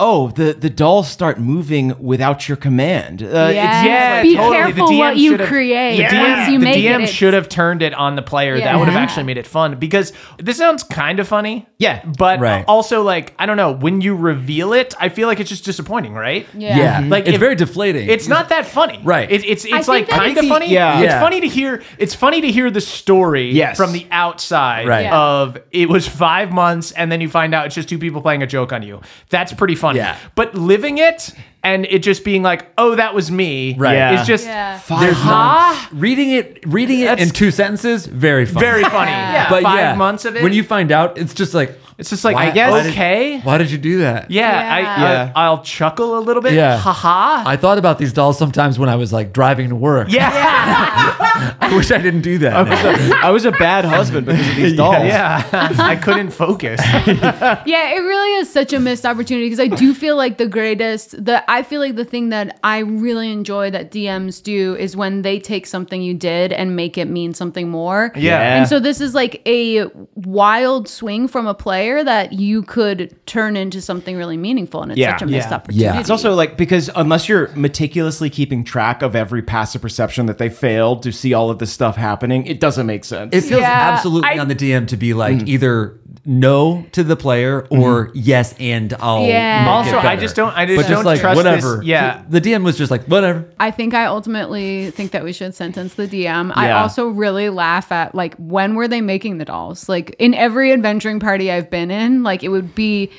oh, the dolls start moving without your command. Yeah, Be totally. careful The DM what you should've- create. Yeah. Once you The make DM it, should have turned it on the player. That would have Yeah. actually made it fun, because this sounds kind of funny. Yeah. But Right. also, like, I don't know, when you reveal it, I feel like it's just disappointing, right? Yeah. Like, it's if- very deflating. It's not that funny. Right. It's think like that- kind of funny. Yeah. It's Yeah. funny to hear. It's funny to hear the story Yes. from the outside Right. Yeah. of it was 5 months and then you find out it's just two people playing a joke on you. That's pretty funny. Yeah. But living it and it just being like, oh, that was me. Right. Yeah. Is just Yeah. There's not reading it That's- in 2 sentences. Very funny. very funny. Yeah. But 5 months of it. When you find out, it's just like, it's just like, Why- I guess, why did- okay. why did you do that? Yeah, Yeah. I'll chuckle a little bit. Yeah. Haha. I thought about these dolls sometimes when I was like driving to work. Yeah. I wish I didn't do that. now. I was a bad husband because of these dolls. Yeah. I couldn't focus. Yeah, it really is such a missed opportunity, because I do feel like I feel like the thing that I really enjoy that DMs do is when they take something you did and make it mean something more. Yeah. And so this is like a wild swing from a player that you could turn into something really meaningful, and it's Yeah. such a missed Yeah. opportunity. Yeah. It's also like, because unless you're meticulously keeping track of every passive perception that they failed to see all of this stuff happening, it doesn't make sense. It feels Yeah, absolutely on the DM to be like either no to the player or yes, and I'll Yeah. make Also, it I better. just don't But just don't like trust whatever. this. Yeah. The DM was just like whatever. I think I ultimately think that we should sentence the DM. I Yeah. also really laugh at, like, when were they making the dolls? Like, in every adventuring party I've been in, like, it would be,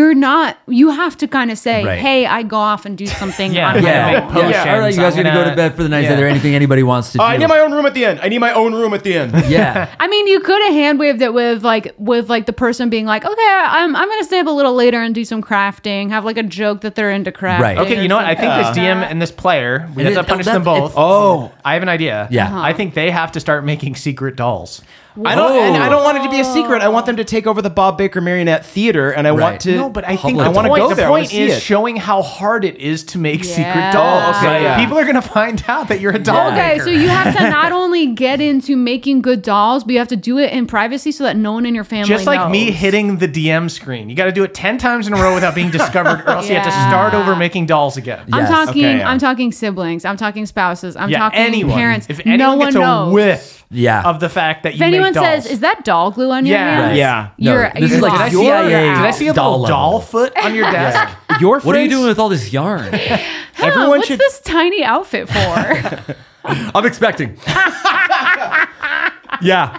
you have to kind of say, Right. hey, I go off and do something Yeah. on my Yeah. make own. potions. Yeah. All right, you guys I'm are gonna go gonna- to bed for the night. Yeah. Is there anything anybody wants to do? I need my own room at the end. I need my own room at the end. Yeah. I mean, you could have hand waved it with the person being like, okay, I'm gonna stay up a little later and do some crafting, have like a joke that they're into crafting. Right. Okay, you know what? I think this something DM like and this player, we have And to punish that- them both. it's- Oh. I have an idea. Yeah. Uh-huh. I think they have to start making secret dolls. I don't want it to be a secret. I want them to take over the Bob Baker Marionette Theater, and I Right. want to. No, but I think I the wanna point, go the there. I wanna point see is it. showing how hard it is to make secret Yeah. dolls. Okay, Like, yeah. people are going to find out that you're a doll Okay, maker. so you have to not only get into making good dolls, but you have to do it in privacy so that no one in your family Just like me knows. hitting the DM screen. You got to do it 10 times in a row without being discovered, or else you have to Yeah. start over making dolls again. I'm Yes. talking. Okay, yeah. I'm talking siblings. I'm talking spouses. I'm Yeah, talking anyone. parents. If anyone no gets one a knows. whiff Yeah. of the fact that If you anyone make dolls. says, "Is that doll glue on your Yeah. hands?" Right. Yeah. You're, No, this you're is like lost. CIA You're Did I out. see a doll little doll level. foot on your desk? Your What are you phrase? doing with all this yarn? Huh, Everyone what's should- this tiny outfit for? I'm expecting. Yeah.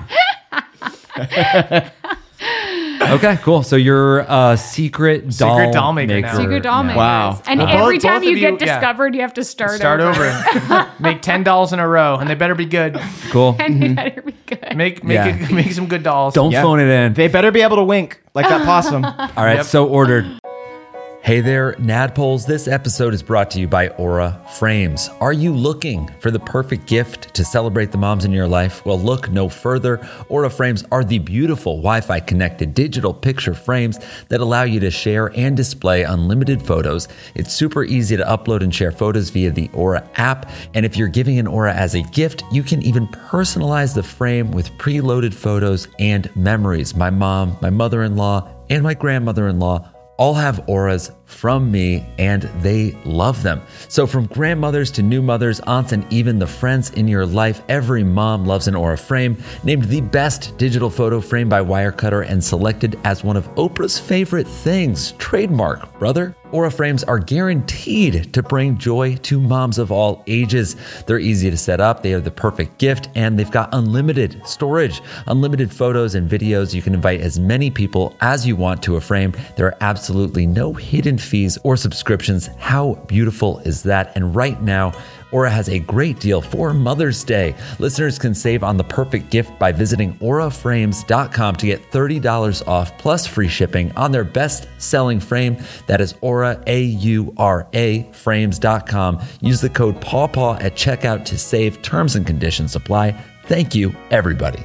Okay, cool. So you're a secret doll maker now. Secret doll makers. Wow. And Well, every both time of you you- get yeah. discovered, you have to start over. Make 10 dolls in a row, and they better be good. Cool. And you better be good. Make Yeah. make some good dolls. Don't Yeah. phone it in. They better be able to wink like that possum. All right, Yep. so ordered. Hey there, Nadpoles. This episode is brought to you by Aura Frames. Are you looking for the perfect gift to celebrate the moms in your life? Well, look no further. Aura Frames are the beautiful Wi-Fi connected digital picture frames that allow you to share and display unlimited photos. It's super easy to upload and share photos via the Aura app. And if you're giving an Aura as a gift, you can even personalize the frame with preloaded photos and memories. My mom, my mother-in-law, and my grandmother-in-law all have auras from me, and they love them. So from grandmothers to new mothers, aunts, and even the friends in your life, every mom loves an Aura frame, named the best digital photo frame by Wirecutter and selected as one of Oprah's favorite things. Trademark, brother. Aura frames are guaranteed to bring joy to moms of all ages. They're easy to set up, they are the perfect gift, and they've got unlimited storage, unlimited photos and videos. You can invite as many people as you want to a frame. There are absolutely no hidden fees or subscriptions. How beautiful is that? And right now, Aura has a great deal for Mother's Day. Listeners can save on the perfect gift by visiting auraframes.com to get $30 off plus free shipping on their best-selling frame. That is Aura, A-U-R-A, frames.com. Use the code PAWPAW at checkout to save. Terms and conditions apply. Thank you, everybody.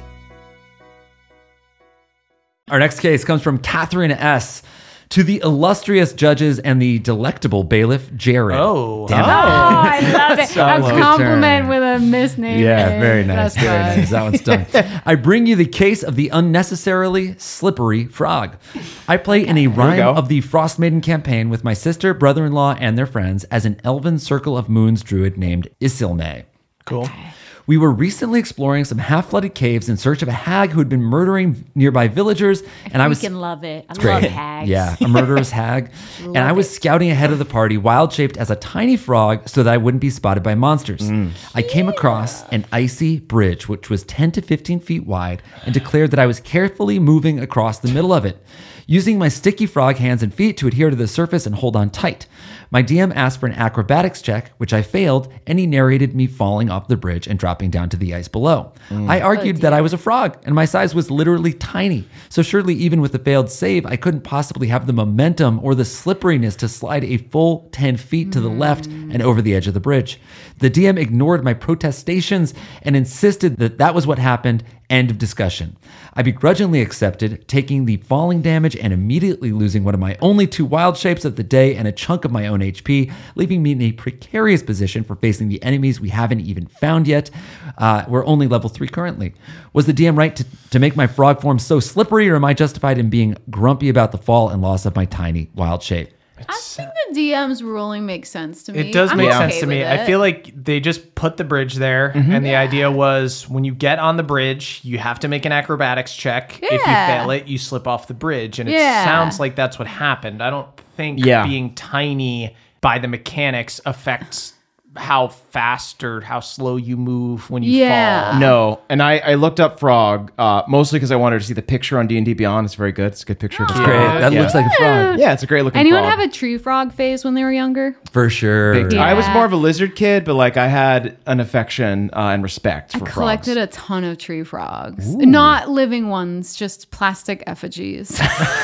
Our next case comes from Catherine S. To the illustrious judges and the delectable bailiff, Jared. Oh. Damn it. Oh, I love it. A close. compliment with misname. Yeah, very nice. That's Very fine. nice. That one's done. I bring you the case of the unnecessarily slippery frog. I play in a Rime go. of the Frost Maiden campaign with my sister, brother-in-law, and their friends as an elven Circle of Moons druid named Isilme. Cool. We were recently exploring some half-flooded caves in search of a hag who had been murdering nearby villagers, and I was love it. I great. love hags. Yeah, a murderous hag. And I was scouting ahead of the party, wild-shaped as a tiny frog, so that I wouldn't be spotted by monsters. I came across an icy bridge, which was 10 to 15 feet wide, and declared that I was carefully moving across the middle of it, using my sticky frog hands and feet to adhere to the surface and hold on tight. My DM asked for an acrobatics check, which I failed, and he narrated me falling off the bridge and dropping down to the ice below. I argued that I was a frog, and my size was literally tiny. So surely even with the failed save, I couldn't possibly have the momentum or the slipperiness to slide a full 10 feet to the left and over the edge of the bridge. The DM ignored my protestations and insisted that that was what happened. End of discussion. I begrudgingly accepted, taking the falling damage and immediately losing one of my only 2 wild shapes of the day and a chunk of my own HP, leaving me in a precarious position for facing the enemies we haven't even found yet. We're only level 3 currently. Was the DM right to make my frog form so slippery, or am I justified in being grumpy about the fall and loss of my tiny wild shape? I think the DM's ruling makes sense to me. It does I'm make okay sense to me. with I it. feel like they just put the bridge there, and the idea was when you get on the bridge, you have to make an acrobatics check. If you Yeah. fail it, you slip off the bridge, and it Yeah. sounds like that's what happened. I don't think Yeah. being tiny by the mechanics affects how fast or how slow you move when you Yeah. fall. No, and I looked up frog mostly because I wanted to see the picture on D&D Beyond. It's very good. It's a good picture of a frog. Great. That Yeah. looks like a frog. Yeah, it's a great looking Anyone frog. have a tree frog phase when they were younger? For sure. Big time. I was Yeah. more of a lizard kid, but like I had an affection and respect for Collected frogs. a ton of tree frogs. Not living ones, just plastic effigies.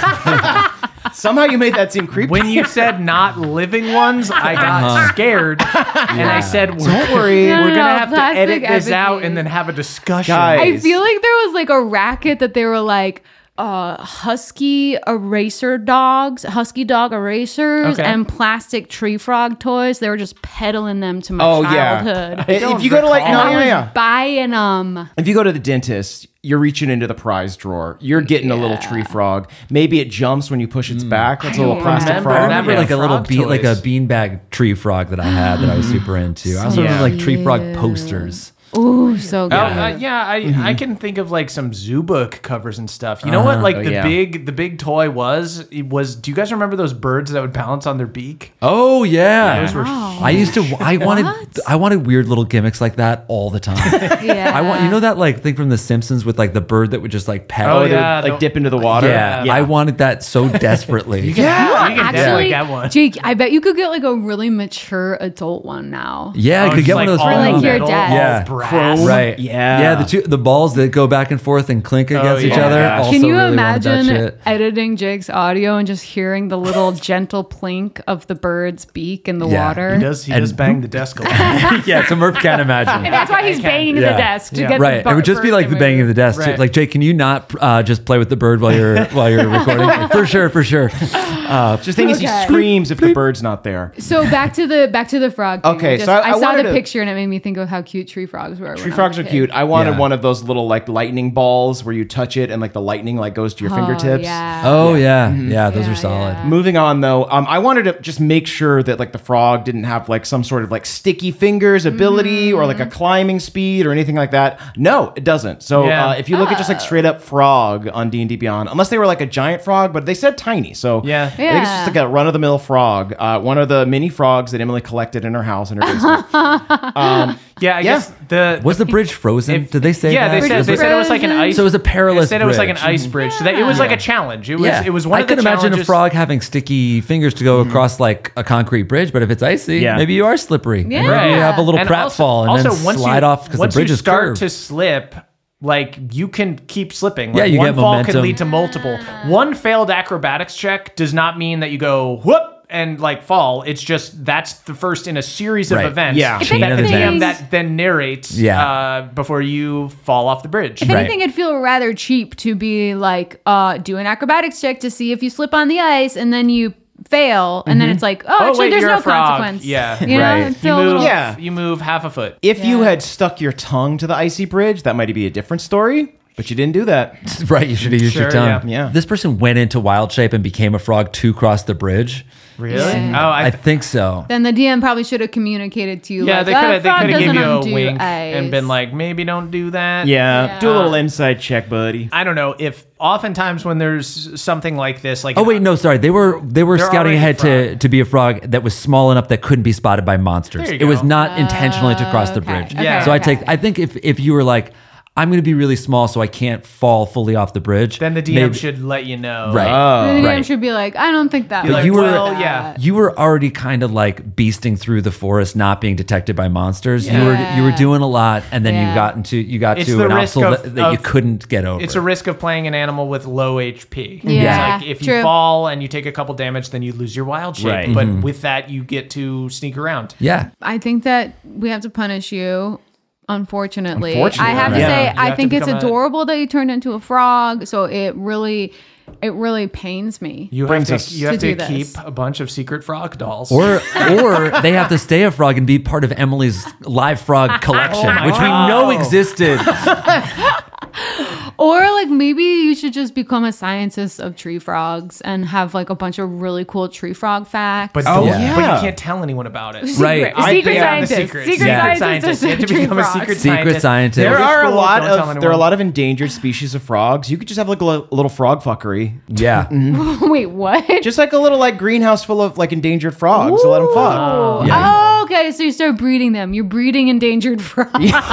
Somehow you made that seem creepy. When you said not living ones, I got scared, and I said, Don't worry. No, We're no, gonna no, have to plastic edit this out effigies. and then have a discussion. Guys. I feel like there was like a racket that they were like husky eraser dogs, husky dog erasers, Okay. and plastic tree frog toys. They were just peddling them to my Oh yeah. childhood. If you go to like And no, I was yeah. buying them. If you go to the dentist, you're reaching into the prize drawer. You're getting a little tree frog. Maybe it jumps when you push its back. That's a little plastic remember frog. I remember Yeah. like a little Frog like a toys. beanbag tree frog that I had that I was super into. I also Yeah. remember like tree frog posters. Ooh, so good. I can think of like some zoo book covers and stuff. You know what? Like the yeah. big toy was. Do you guys remember those birds that would balance on their beak? Oh yeah, Those were I used to. What? I wanted weird little gimmicks like that all the time. Yeah. I want that like thing from The Simpsons with like the bird that would just like pedal. Oh, They would, yeah, like the- dip into the water. Yeah, I wanted that so desperately. You can definitely Actually, get one. Jake, I bet you could get like a really mature adult one now. Yeah, I Oh, could just get one of those all For, like, your metal, desk. all Yeah. brass. Right. Yeah. Yeah, the balls that go back and forth and clink against each yeah. other. Gosh. Also Can you really wanted that imagine shit. editing Jake's audio and just hearing the little gentle plink of the bird's beak in the Yeah. water? He does And- bang the desk a lot. Yeah, so Murph can't And imagine. that's why he's banging the Yeah. desk to Yeah. get Right, the it would just be bird like to the banging of move. the desk. Right. Like, Jake, can you not just play with the bird while you're recording? For sure. Just think as he Okay. screams if the bird's not there. So back to the frog. Thing. Okay, Just- so I I saw wanted the to- picture and it made me think of how cute tree frogs were. Tree frogs are cute. I wanted Yeah. one of those little like lightning balls where you touch it and like the lightning like goes to your fingertips. Yeah. Oh yeah, those Yeah, are solid. yeah. Moving on though, I wanted to just make sure that like the frog didn't have like some sort of like sticky fingers ability or like a climbing speed or anything like that. No, it doesn't. So Yeah. if you look at just like straight up frog on D&D Beyond, unless they were like a giant frog, but they said tiny. So Yeah. I think it's just like a run of the mill frog. One of the mini frogs that Emily collected in her house in her basement. Yeah, I guess the Was the bridge frozen? Did they say yeah, that? they said it was like an ice. So it was a perilous They said it was like an bridge. ice bridge. So that it was like a challenge. It was one I of the could imagine a challenges- frog having sticky fingers to go across like a concrete bridge, but if it's icy, Yeah. maybe you are slippery. Yeah. Maybe you have a little And pratfall and then once slide off because the once bridge you is start curved. to slip, like you can keep slipping. Yeah, Like, you one get fall momentum. could lead to multiple. One failed acrobatics check does not mean that you go whoop and like fall. It's just that's the first in a series of Right. events. Yeah. If Chain of that the DM anything- events. that then narrates Yeah. before you fall off the bridge. If anything, it'd feel rather cheap to be like, do an acrobatics check to see if you slip on the ice, and then you fail, and then it's like, actually, wait, there's you're no a frog. consequence. Yeah. You know, Right. it feel a little- Yeah. You move half a foot. If you Yeah. had stuck your tongue to the icy bridge, that might be a different story. But you didn't do that. Right, you should have used your Sure, tongue. yeah. This person went into wild shape and became a frog to cross the bridge. Really? Yeah. Oh, I think so. Then the DM probably should have communicated to you. yeah, like, they "Oh, could frog have doesn't given you a undo wink ice." and been like, maybe don't do that. Yeah. Do a little inside check, buddy. I don't know if oftentimes when there's something like this, like Oh wait, no, sorry. They were scouting already ahead frog. to be a frog that was small enough that couldn't be spotted by monsters. There you It was go. not intentionally to cross the okay. bridge. Yeah. So okay. I think if you were like, I'm going to be really small so I can't fall fully off the bridge, then the DM maybe- should let you know. Right. The DM right. should be like, I don't think that. Be would like, you were- well, work. yeah. You were already kind of like beasting through the forest, not being detected by monsters. Yeah. You were doing a lot, and then Yeah. you got It's to the an risk obstacle of- that you of- couldn't get over. It's a risk of playing an animal with low HP. Yeah, It's like if you true. fall and you take a couple damage, then you lose your wild shape. Right. But with that, you get to sneak around. yeah. I think that we have to punish you. Unfortunately, Unfortunately, I have to yeah. say, You I have to think it's become a- adorable that you turned into a frog. So it really pains me. You have Brings to, us you have to to do keep this. a bunch of secret frog dolls. Or they have to stay a frog and be part of Emily's live frog collection, my which we God. know existed. Or like maybe you should just become a scientist of tree frogs and have like a bunch of really cool tree frog facts. but, Oh, but yeah. you can't tell anyone about it. Right. Secret Yeah, scientist. the secret. Secret Yeah. scientist. You have to of tree become a frogs. secret Secret scientist. There Go to are a school, lot don't tell anyone. of endangered species of frogs. You could just have like a little frog fuckery, Yeah. Wait, what? just like a little like greenhouse full of like endangered frogs. To let them fuck. Oh, okay. So you start breeding them. You're breeding endangered frogs.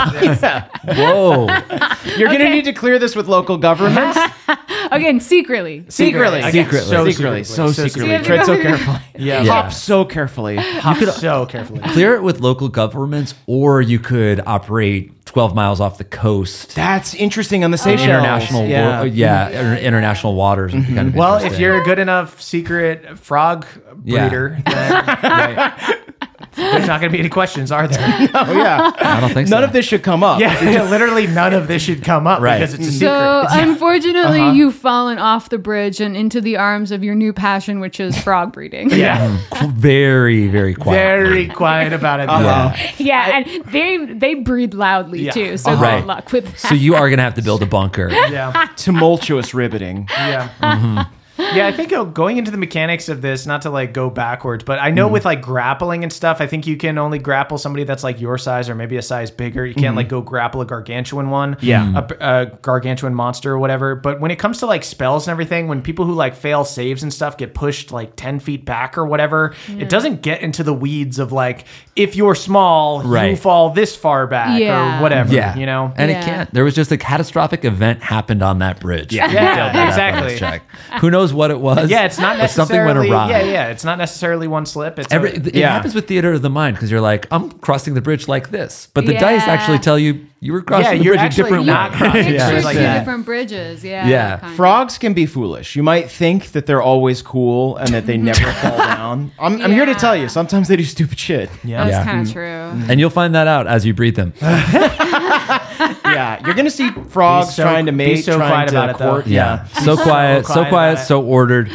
Whoa. You're gonna need to clear this with local governments. Again, secretly. Secretly, Again, so secretly, so secretly. secretly. So you Tread have so to go- carefully. Yeah. Hop so carefully. Hop so carefully. Clear it with local governments, or you could operate 12 miles off the coast. That's interesting on the in Seychelles. international, Yeah. international waters. would be kind of Well, if interesting. you're a good enough secret frog Yeah. breeder, then there's not going to be any questions, are there? Oh yeah. I don't think so. None of this should come up. Yeah, literally none of this should come up Right. because it's a secret. So unfortunately, you've fallen off the bridge and into the arms of your new passion, which is frog breeding. Yeah, very, very quiet. very quiet about it. Yeah, and they breathe loudly Yeah. too. So Right. good luck with that. So you are going to have to build a bunker. Yeah, Tumultuous ribbiting. yeah. Yeah, I think going into the mechanics of this, not to like go backwards, but I know with like grappling and stuff, I think you can only grapple somebody that's like your size or maybe a size bigger. You can't like go grapple a gargantuan one, a gargantuan monster or whatever. But when it comes to like spells and everything, when people who like fail saves and stuff get pushed like 10 feet back or whatever, it doesn't get into the weeds of like, if you're small, you Right. fall this far back Yeah. or whatever, Yeah. you know? And Yeah. it can't. There was just a catastrophic event happened on that bridge. Yeah, exactly. Check. Who knows what it was? Yeah, it's not but something went necessarily. awry. Yeah, it's not necessarily one slip. It's It happens with theater of the mind because you're like, I'm crossing the bridge like this, but the dice Yeah. actually tell you you were crossing the you're bridge a actually different not way. crossing the Pictures bridge like like that. different bridges. Yeah. Yeah. kind of. Frogs can be foolish. You might think that they're always cool and that they never fall down. I'm here to tell you, sometimes they do stupid shit. Yeah. That's Yeah. kind of true. And you'll find that out as you breed them. Yeah, you're gonna see frogs Be so- trying to be mate, so trying quiet to about it, though. court. Yeah. So quiet, so quiet quiet, about it. so ordered.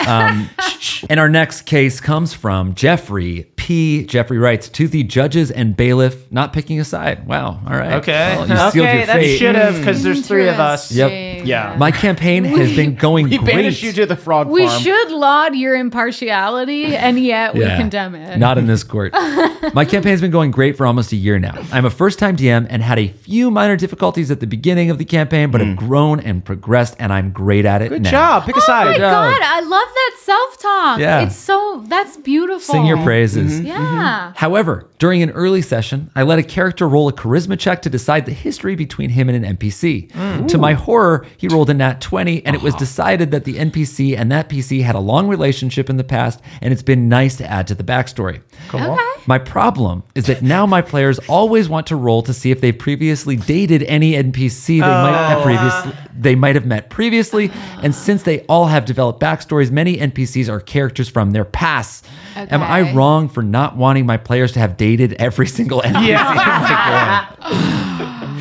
And our next case comes from Jeffrey P. Jeffrey writes, to the judges and bailiff not picking a side. Wow. All right. Okay. Well, you sealed Okay, your that fate. should have because there's three of us. Yep. Interesting. Yeah. My campaign has been going We great. banished you to the frog We farm. should laud your impartiality, and yet we condemn it. Not in this court. My campaign's been going great for almost a year now. I'm a first-time DM and had a few minor difficulties at the beginning of the campaign, but have grown and progressed, and I'm great at it Good now. job. Pick a Oh my side. job. God, I love that self-talk. Yeah. It's so, that's beautiful. Sing your praises. Yeah. However, during an early session, I let a character roll a charisma check to decide the history between him and an NPC. To my horror, he rolled a nat 20, and it was decided that the NPC and that PC had a long relationship in the past, and it's been nice to add to the backstory. Okay. My problem is that now my players always want to roll to see if they previously dated any NPC they might have met previously, and since they all have developed backstories, many NPCs are characters from their past. Am I Okay. wrong for not wanting my players to have dated every single NPC?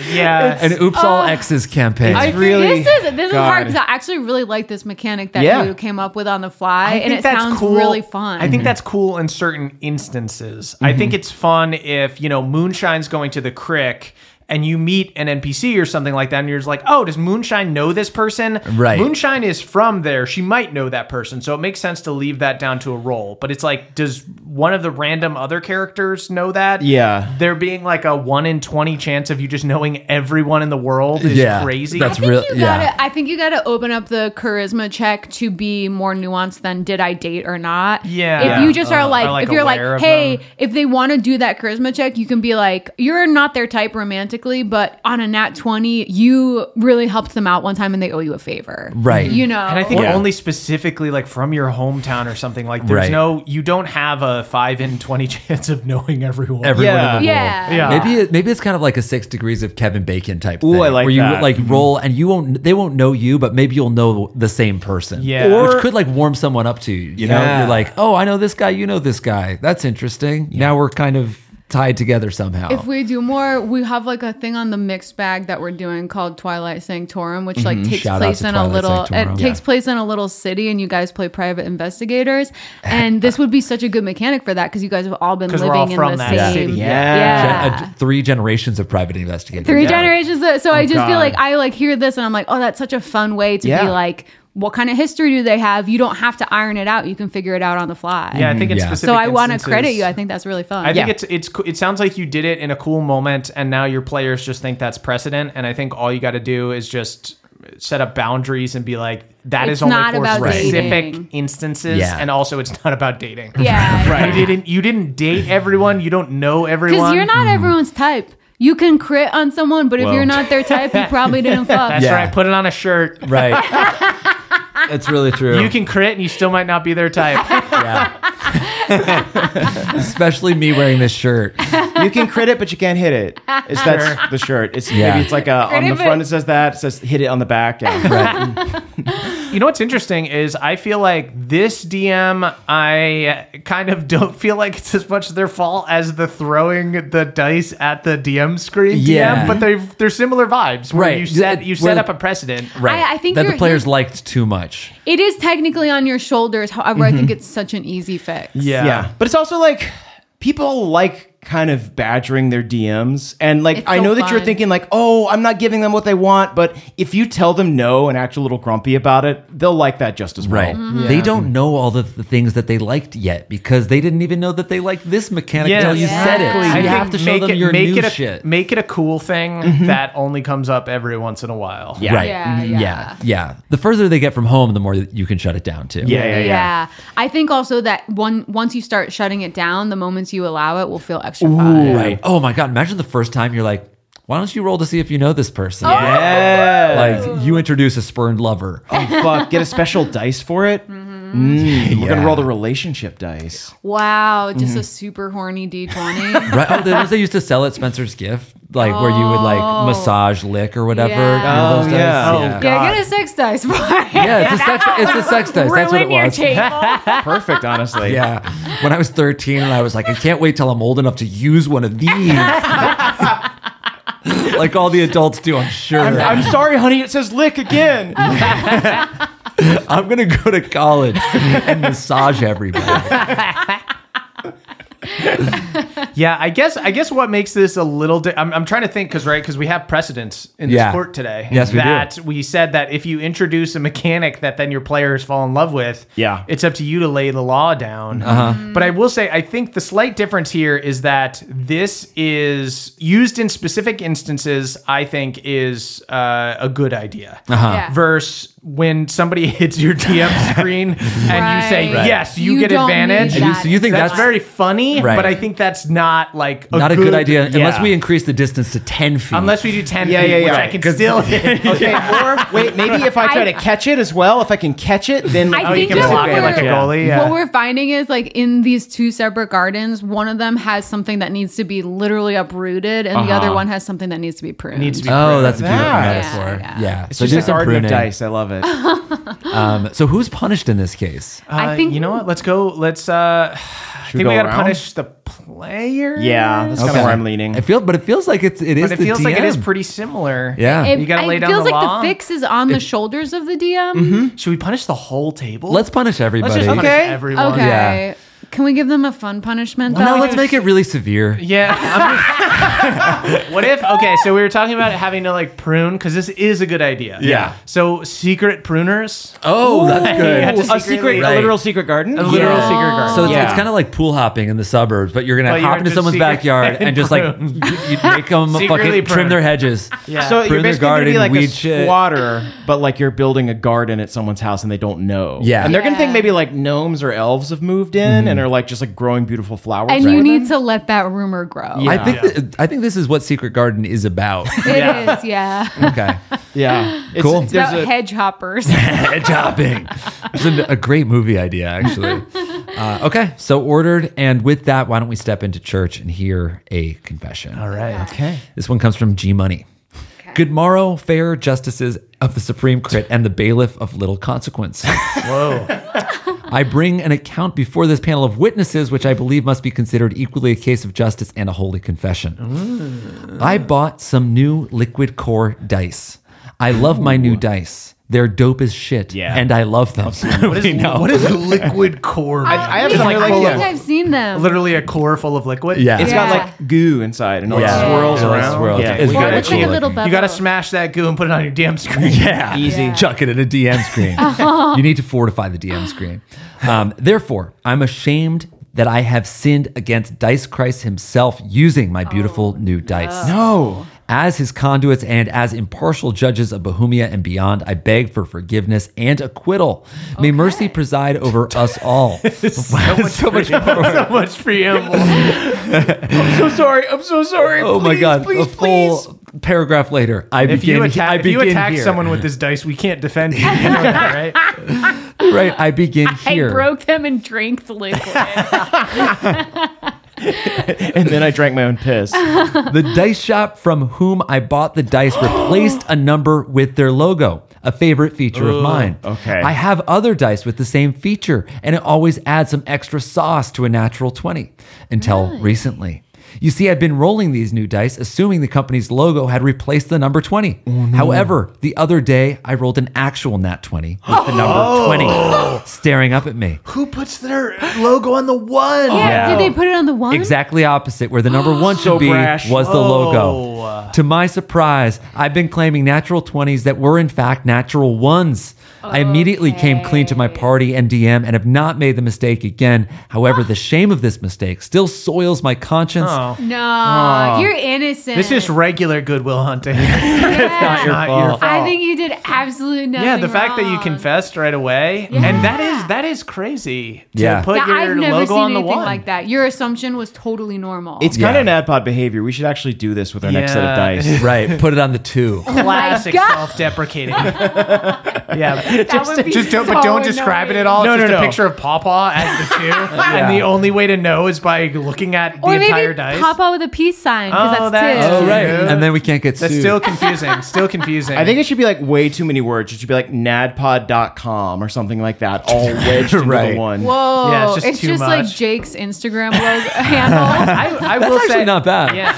Yeah. An Oops All X's campaign. really this is hard God. because I actually really like this mechanic that Yeah. you came up with on the fly, I and think it that's sounds cool. really fun. I think that's cool in certain instances. I think it's fun if, Moonshine's going to the crick and you meet an NPC or something like that, and you're just like, oh, does Moonshine know this person? Right. Moonshine is from there. She might know that person, so it makes sense to leave that down to a roll. But it's like, does one of the random other characters know that? Yeah. There being like a 1 in 20 chance of you just knowing everyone in the world is Yeah, crazy. that's I think real- you yeah. gotta. I think you gotta open up the charisma check to be more nuanced than did I date or not. Yeah. If you just are Or, like, like, if you're like, aware of hey, them. if they want to do that charisma check, you can be like, you're not their type romantically, but on a nat 20, you really helped them out one time and they owe you a favor. Right. You know. And I think Yeah. only specifically like from your hometown or something, like there's Right. you don't have a 5 in 20 chance of knowing everyone. Everyone Yeah. in the world. Yeah. Maybe it's kind of like a 6 degrees of Kevin Bacon type Ooh, thing. I like where you that. like roll and they won't know you, but maybe you'll know the same person. Yeah. Which could like warm someone up to you. You know, Yeah. you're like, oh, I know this guy, you know this guy. That's interesting. Now we're kind of tied together somehow. If we do more, we have like a thing on the mixed bag that we're doing called Twilight Sanctorum, which like takes Shout out place to in Twilight a little. Sanctorum. It takes place in a little city, and you guys play private investigators. And this would be such a good mechanic for that because you guys have all been 'Cause we're living all in from the that same. city. Yeah. 3 generations of private investigators. Three generations. So I just God. feel like I like hear this and I'm like, oh, that's such a fun way to Yeah. be like, what kind of history do they have? You don't have to iron it out. You can figure it out on the fly. Yeah, I think it's Yeah. specific. So I want to instances. credit you. I think that's really fun. I think it sounds like you did it in a cool moment, and now your players just think that's precedent. And I think all you got to do is just set up boundaries and be like, that It's is only not for about specific dating. instances, Yeah. and also it's not about dating. Yeah. Right. You didn't date everyone. You don't know everyone. Because you're not everyone's type. You can crit on someone, but if Whoa. you're not their type, you probably didn't fuck. That's Yeah. right. Put it on a shirt. Right. It's really true. You can crit, and you still might not be their type. Yeah. Especially me wearing this shirt. You can crit it, but you can't hit it. That's the shirt. It's Yeah. maybe it's like on Crit the it, front but- it says that. It says hit it on the back. Yeah. Right. You know what's interesting is I feel like this DM, I kind of don't feel like it's as much their fault as the throwing the dice at the DM screen. Yeah. DM, but they're similar vibes. Where Right. You set Where- up a precedent. Right. I think that the you're- players liked too much. It is technically on your shoulders. However, I think it's such an easy fix. Yeah. But it's also like people like kind of badgering their DMs. And like, It's I so know that you're fun. thinking like, oh, I'm not giving them what they want. But if you tell them no and act a little grumpy about it, they'll like that just as well. Right. They don't know all the things that they liked yet because they didn't even know that they liked this mechanic until you said it. So I you think have to show them your new shit. Make it a cool thing that only comes up every once in a while. Yeah. Right. Yeah. Yeah. The further they get from home, the more that you can shut it down too. Yeah. I think also that once you start shutting it down, the moments you allow it will feel extra fun. Right. Oh my God. Imagine the first time you're like, why don't you roll to see if you know this person? Yeah. Like you introduce a spurned lover. Oh, fuck. Get a special dice for it. We're going to roll the relationship dice. Wow, just a super horny D20. Right. Oh, the ones they used to sell at Spencer's Gift, like where you would like massage lick or whatever. Yeah. You know those Oh, dice? yeah. Oh, yeah. Yeah, get a sex dice for it. Yeah, it's a sex dice. That's what it Ruin your was. table. Perfect, honestly. Yeah. When I was 13 and I was like, I can't wait till I'm old enough to use one of these. Like all the adults do, I'm sure. I'm sorry, honey. It says lick again. I'm going to go to college and massage everybody. Yeah, I guess what makes this a little I'm trying to think because we have precedents in this Yeah. court today. Yes, we do. that we said that if you introduce a mechanic that then your players fall in love with, Yeah. it's up to you to lay the law down. But I will say I think the slight difference here is that this is used in specific instances. I think is a good idea. Yeah. Versus when somebody hits your DM screen and you say Right. yes, you You get don't advantage. need that. So you think That's that's very funny, Right. but I think that's not like not a good idea unless yeah. we increase the distance to 10 feet. Unless we do 10 Yeah, feet, yeah, which yeah. I can still hit. Okay, or wait, maybe if I try to catch it as well, if I can catch it, then I Oh, you think can that block it we're- like a goalie. Yeah. What we're finding is like in these two separate gardens, one of them has something that needs to be literally uprooted, and the other one has something that needs to be pruned. Needs to be Oh, that's a beautiful Nice. metaphor. Yeah, Yeah. it's So just do a some garden of pruning. dice. I love it. So who's punished in this case? I think you know what? Let's go. I think go we got to around? punish the player. Yeah, that's kind of where I'm leaning. But it feels like it is. But it the feels like it DM. is pretty similar. Yeah. You gotta lay down feels the like law. the fix is on the shoulders of the DM. Should we punish the whole table? Let's punish everybody. Let's just punish Okay. everyone. Okay. Yeah. Can we give them a fun punishment though? No, let's make it really severe. Yeah. What if? Okay, so we were talking about having to like prune because this is a good idea. Yeah. So secret pruners. Oh, that's good. You have to A secret, Right. a literal secret garden. A literal secret garden. So it's Yeah. kind of like pool hopping in the suburbs, but you're gonna But you're hop into just someone's secret- backyard and just like prune. you make them Secretly fucking trim prune. their hedges. Yeah. So Prune you're their basically going to be garden, like a weed shit. squatter, but like you're building a garden at someone's house and they don't know. Yeah. And they're going to think Yeah. maybe like gnomes or elves have moved in and are like just like growing beautiful flowers. and for you them. need to let that rumor grow. Yeah. I think this is what Secret Garden is about. It is, yeah. Okay. Yeah. It's, Cool. It's there's about a- hedge hoppers. Hedge hopping. It's a great movie idea, actually. Okay, so ordered. And with that, why don't we step into church and hear a confession? All right. Okay. This one comes from G Money. Good morrow, fair justices of the Supreme Crit and the bailiff of little consequence. Whoa. I bring an account before this panel of witnesses, which I believe must be considered equally a case of justice and a holy confession. I bought some new liquid core dice. I love my new dice. They're dope as shit, Yeah. and I love them. What is a liquid core? I have I some think like, yeah. I've seen them. Literally a core full of liquid. Yeah. It's got Yeah. like goo inside and it like Yeah. swirls Yeah. around. Swirls. Yeah. It's Or good. it looks like a little Looking. bubble. You got to smash that goo and put it on your DM screen. Yeah. Easy. Yeah. Chuck it in a DM screen. You need to fortify the DM screen. Therefore, I'm ashamed that I have sinned against Dice Christ himself using my beautiful new dice. No. As his conduits and as impartial judges of Bohemia and beyond, I beg for forgiveness and acquittal. May mercy preside over us all. so much preamble. I'm so sorry. I'm so sorry. Oh my Please, God! Please, a full paragraph later, I If you begin attack here. someone with this dice, we can't defend you. You know that, right? Right, I begin here. I broke them and drank the liquid. And then I drank my own piss. The dice shop from whom I bought the dice replaced a number with their logo, a favorite feature of mine. okay. I have other dice with the same feature, and it always adds some extra sauce to a natural 20 until recently. You see, I've been rolling these new dice, assuming the company's logo had replaced the number 20. However, the other day, I rolled an actual nat 20 with the number 20 staring up at me. Who puts their logo on the one? Yeah, did they put it on the one? Exactly opposite, where the number one should So be brash. was the logo. To my surprise, I've been claiming natural 20s that were in fact natural ones. I immediately came clean to my party and DM and have not made the mistake again. However, the shame of this mistake still soils my conscience. No, you're innocent. This is regular Goodwill Hunting. Yeah. Not your fault. I think you did absolutely nothing Yeah, the fact that you wrong. confessed right away, and that is crazy. To Yeah. put Yeah, your I've never logo seen on the anything one. like that. Your assumption was totally normal. It's kind Yeah. of NADPOD behavior. We should actually do this with our next set of Yeah. dice. Right, put it on the 2. Classic God. self-deprecating. Yeah, would be just don't, so but don't describe it at all. No, It's just no, a no. picture of Pawpaw as the 2, and the only way to know is by looking at the or entire maybe dice. pop out with a peace sign Oh, because that's that's two. true. right. And then we can't get That's sued. still confusing. Still confusing. I think it should be like way too many words. It should be like nadpod.com or something like that, all wedged into Right. the one. Whoa, Yeah, it's just too like much. Jake's Instagram logo handle. I will That's actually say, not bad. Yeah,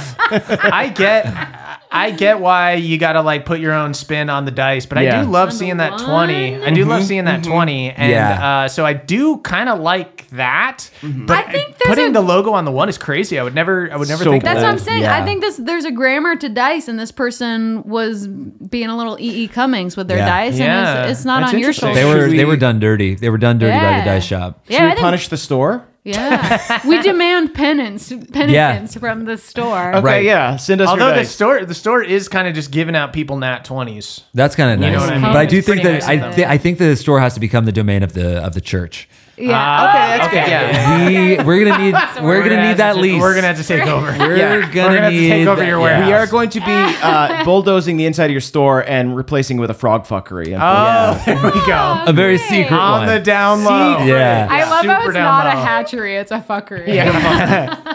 I get why you gotta like put your own spin on the dice, but Yeah. I do love On the seeing that one? 20. I do love seeing that 20, and Yeah. so I do kind of like that. But I think there's putting a- the logo on the one is crazy. I would never So think That's of what I'm that. saying. Yeah. I think there's a grammar to dice, and this person was being a little E.E. Cummings with their Yeah. dice, Yeah, and it's not that's on your interesting. shoulders. They were done dirty. They were done dirty by the Yeah. dice shop. Yeah, Should I we think- punish the store? Yeah, we demand penitence from the store. Okay, Right. yeah. Send us Although your the dice. store is kind of just giving out people nat 20s. That's kind of nice. know what I mean? But I do It's think pretty that nice of them. I think that the store has to become the domain of the church. Yeah. Okay, that's Okay, good. yeah. We're gonna need that lease. We're gonna have to take over. We're Yeah. gonna have to take need over your that- warehouse. We are going to be bulldozing the inside of your store and replacing it with a frog fuckery. Oh, there we go. A very secret On one. the down low. Yeah. I love how Super it's down not a low. hatchery; it's a fuckery.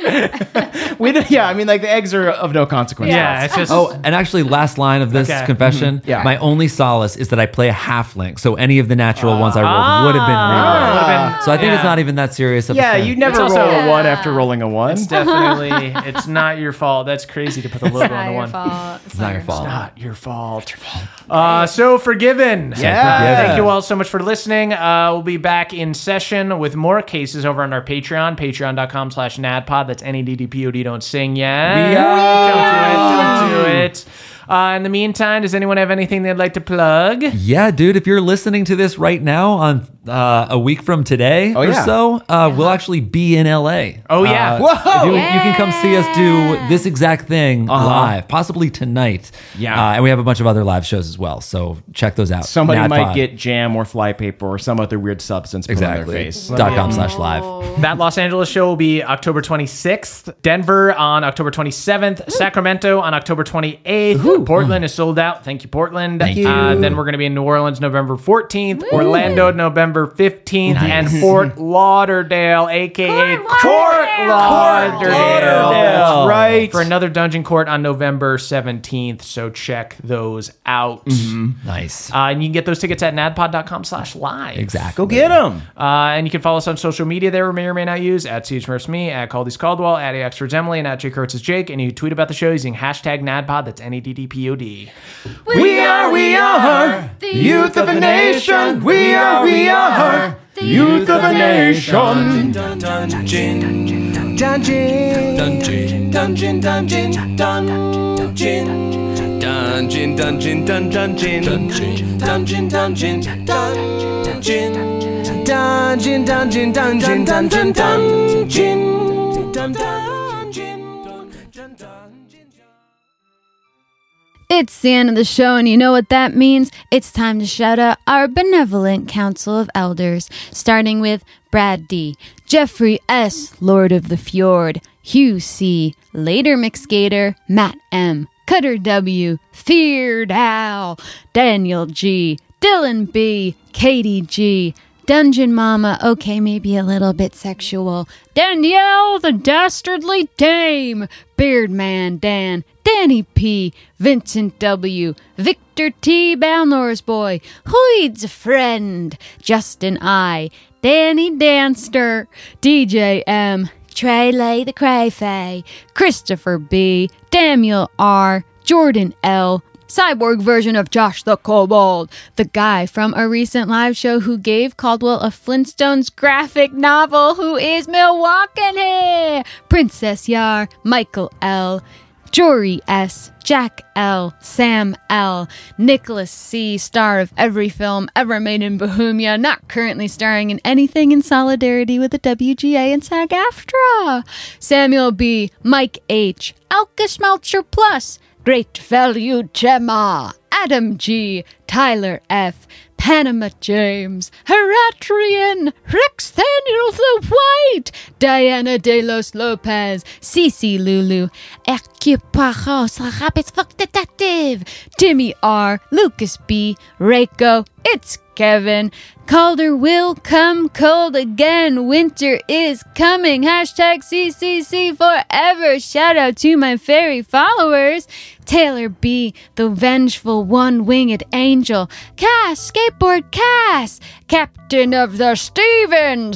I mean, like the eggs are of no consequence. Yeah, it's just. Oh, and actually, last line of this Okay. confession. Yeah. My only solace is that I play a halfling, so any of the natural ones I rolled would have been rerolled. would've been- So I think it's yeah. not even that serious of a Yeah, thing. you never It's roll also- a 1 after rolling a 1. It's definitely. It's not your fault. That's crazy to put the logo on Not the your one. fault. It's not your fault. Not your fault. So forgiven. Yeah. Thank you all so much for listening. We'll be back in session with more cases over on our Patreon, patreon.com/NADPOD. That's NEDDPOD. Don't sing yet. Don't do it. In the meantime, does anyone have anything they'd like to plug? Yeah, dude, if you're listening to this right now on a week from today or yeah. so, we'll actually be in LA. Oh, yeah. Whoa! You can come see us do this exact thing live, possibly tonight. Yeah. And we have a bunch of other live shows as well. So check those out. Somebody NADPOD. might get jam or flypaper or some other weird substance put on exactly. their face. .com/live. That Los Angeles show will be October 26th, Denver on October 27th, Sacramento on October 28th. Portland is sold out. Thank you, Portland. Thank you. Then we're going to be in New Orleans November 14th, Orlando November 15th, and Fort Lauderdale, aka Court Lauderdale. That's right. For another Dungeon Court on November 17th. So check those out. Nice. And you can get those tickets at nadpod.com/live. Exactly. Go get them. And you can follow us on social media there we may or may not use, at CHMurphsMe, at Caldy's Caldwell, at AXFordsEmily, and at Jake Kurtz is Jake. And you tweet about the show using #NADPOD. That's NEDDPOD. We are the youth of a nation. We are the youth of a nation. It's the end of the show, and you know what that means. It's time to shout out our benevolent council of elders, starting with Brad D., Jeffrey S., Lord of the Fjord, Hugh C., Later McSkater, Matt M., Cutter W., Feared Al, Daniel G., Dylan B., Katie G., Dungeon Mama, okay, maybe a little bit sexual, Danielle the Dastardly Dame, Beardman Dan, Danny P., Vincent W., Victor T. Balnor's Boy, Hoyd's Friend, Justin I., Danny Danster, DJ M., Traylay the Crayfay, Christopher B., Daniel R., Jordan L., cyborg version of Josh the Kobold, the guy from a recent live show who gave Caldwell a Flintstones graphic novel, who is Milwaukee, Princess Yar, Michael L., Jory S., Jack L., Sam L., Nicholas C., star of every film ever made in Bohemia, not currently starring in anything in solidarity with the WGA and SAG-AFTRA, Samuel B., Mike H., Alka Schmelzer Plus, Great Value Gemma, Adam G., Tyler F., Panama James, Heratrian, Rex Thaniel the White, Diana De Los Lopez, Cece Lulu, Equipajos, Rabbits Fuck Detective, Timmy R., Lucas B., Reiko, it's Kevin, Calder will come cold again, winter is coming, #CCC forever, shout out to my fairy followers, Taylor B., the vengeful one-winged angel, Cass, Skateboard Cass, Captain of the Stephen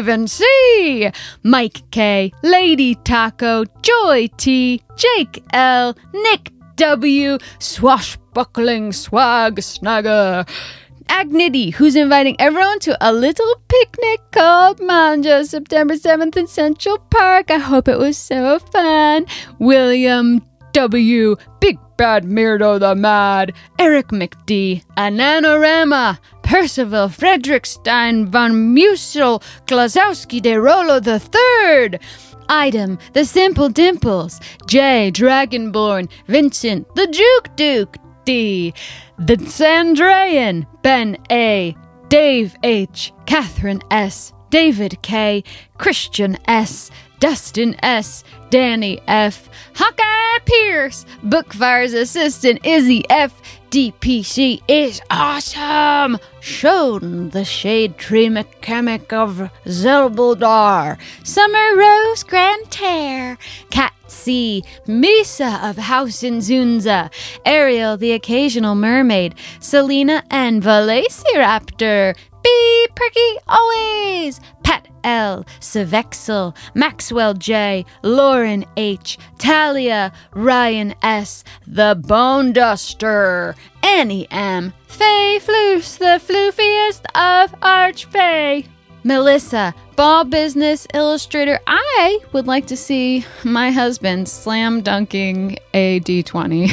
C., Mike K., Lady Taco, Joy T., Jake L., Nick W., Swashbuckling Swag Snagger, Agnity, who's inviting everyone to a little picnic called Manja, September 7th in Central Park. I hope it was so fun. William W., Big Bad Mirdo the Mad, Eric McD., Ananorama, Percival Frederickstein von Musel, Klazowski de Rolo III, Item, The Simple Dimples, J. Dragonborn, Vincent, The Juke Duke, D. The Sandrean, Ben A., Dave H., Catherine S., David K., Christian S., Dustin S., Danny F., Hawkeye Pierce, Bookfire's assistant Izzy F., DPC is awesome! Shown the shade tree mechanic of Zelbuldar. Summer Rose Grand Tear. Cat C. Misa of House Inzunza. Ariel the Occasional Mermaid. Selena and Velociraptor. B. Perky Always. Pat L. Savexel. Maxwell J. Lauren H. Talia. Ryan S. The Bone Duster. Annie M. Faye Floos, the floofiest of Archfey. Melissa, ball business illustrator. I would like to see my husband slam dunking a D20.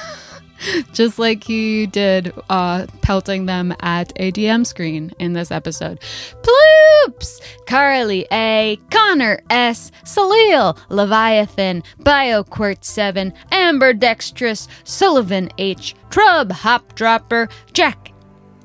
Just like he did pelting them at a DM screen in this episode. Ploops! Carly A. Connor S. Salil. Leviathan. BioQuart 7. Amber Dextrous. Sullivan H. Trub Hopdropper. Jack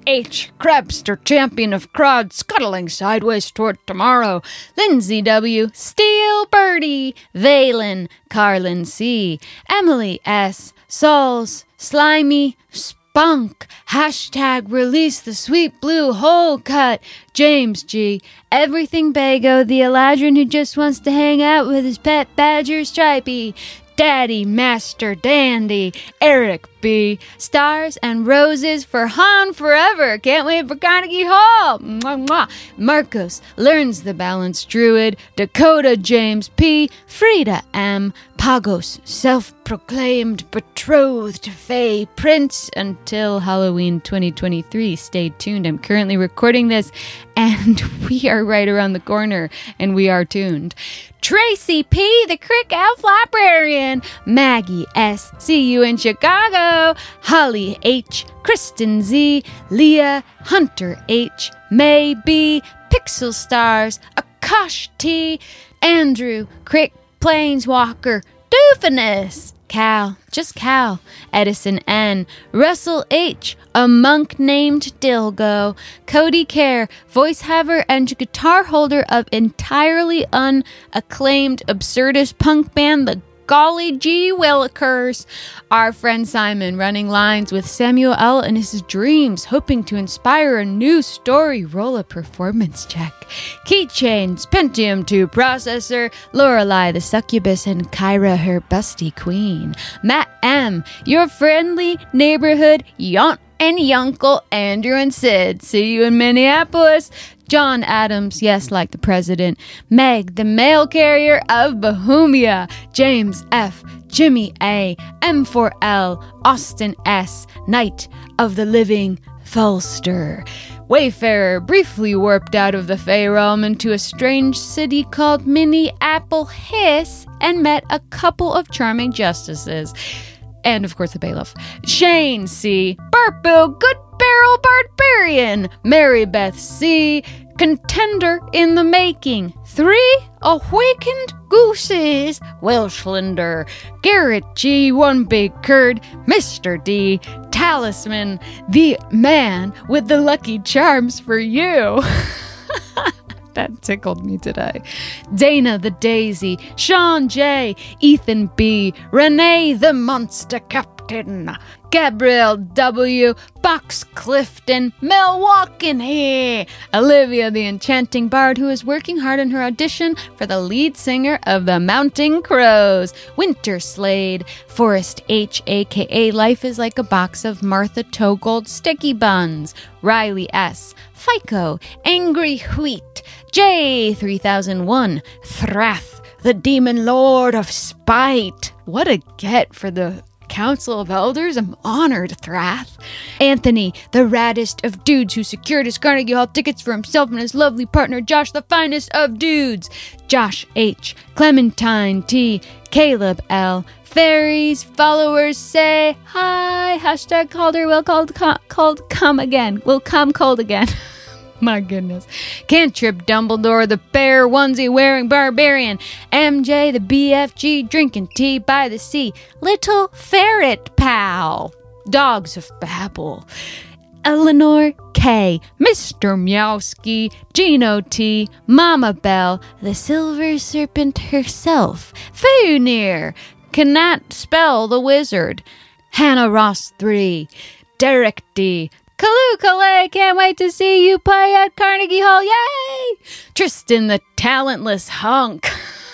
H. Crabster, champion of crowd, scuttling sideways toward tomorrow. Lindsay W. Steel Birdie. Valen. Carlin C. Emily S. Sauls. Slimy Spunk. Hashtag release the sweet blue hole cut. James G. Everything Bago, the Eladrin who just wants to hang out with his pet badger Stripey. Daddy Master Dandy. Eric B. Stars and roses for Han forever. Can't wait for Carnegie Hall. Mwah, mwah. Marcos learns the balance druid. Dakota James P. Frida M. Pagos, self-proclaimed betrothed Faye Prince until Halloween 2023. Stay tuned. I'm currently recording this and we are right around the corner and we are tuned. Tracy P. the Crick Elf Librarian. Maggie S. See you in Chicago. Holly H. Kristen Z. Leah Hunter H. May B. Pixel Stars. Akash T. Andrew Crick Planeswalker. Doofinus. Cal, just Cal. Edison N. Russell H. A monk named Dilgo. Cody Kerr, voice haver and guitar holder of entirely unacclaimed absurdist punk band The Golly Gee Willikers. Our friend Simon running lines with Samuel L. and his dreams, hoping to inspire a new story. Roll a performance check. Keychains, Pentium 2 processor, Lorelei the succubus, and Kyra her busty queen. Matt M. Your friendly neighborhood yaunt and yunkle, Andrew and Sid. See you in Minneapolis. John Adams, yes, like the president. Meg, the mail carrier of Bohemia. James F. Jimmy A. M4L. Austin S. Knight of the Living Fulster. Wayfarer briefly warped out of the Fey realm into a strange city called Minneapolis and met a couple of charming justices. And, of course, the bailiff. Shane C. Burpo, Good Barrel Barbarian. Mary Beth C. Contender in the making. 3 Awakened Gooses. Welschlander. Garrett G. One Big Curd. Mr. D. Talisman. The man with the lucky charms for you. That tickled me today. Dana the Daisy, Sean J, Ethan B, Renee the Monster Captain, Gabrielle W, Box Clifton, Milwaukee here, Olivia the Enchanting Bard, who is working hard on her audition for the lead singer of the Mountain Crows, Winter Slade, Forrest H, aka Life is Like a Box of Martha Togold Sticky Buns, Riley S, FICO, Angry Wheat, J3001, Thrath, the Demon Lord of Spite. What a get for the Council of Elders. I'm honored, Thrath. Anthony, the raddest of dudes who secured his Carnegie Hall tickets for himself and his lovely partner Josh, the finest of dudes. Josh H, Clementine T, Caleb L, Fairies, followers say hi. Hashtag Calder will cold come again. Will come cold again. My goodness. Cantrip Dumbledore, the bear onesie wearing barbarian. MJ, the BFG, drinking tea by the sea. Little ferret pal. Dogs of Babel. Eleanor K, Mr. Meowski, Gino T, Mama Bell, the Silver Serpent herself. Funir, cannot spell the wizard. Hannah Ross 3, Derek D. Kalu Calais, can't wait to see you play at Carnegie Hall. Yay! Tristan the talentless hunk.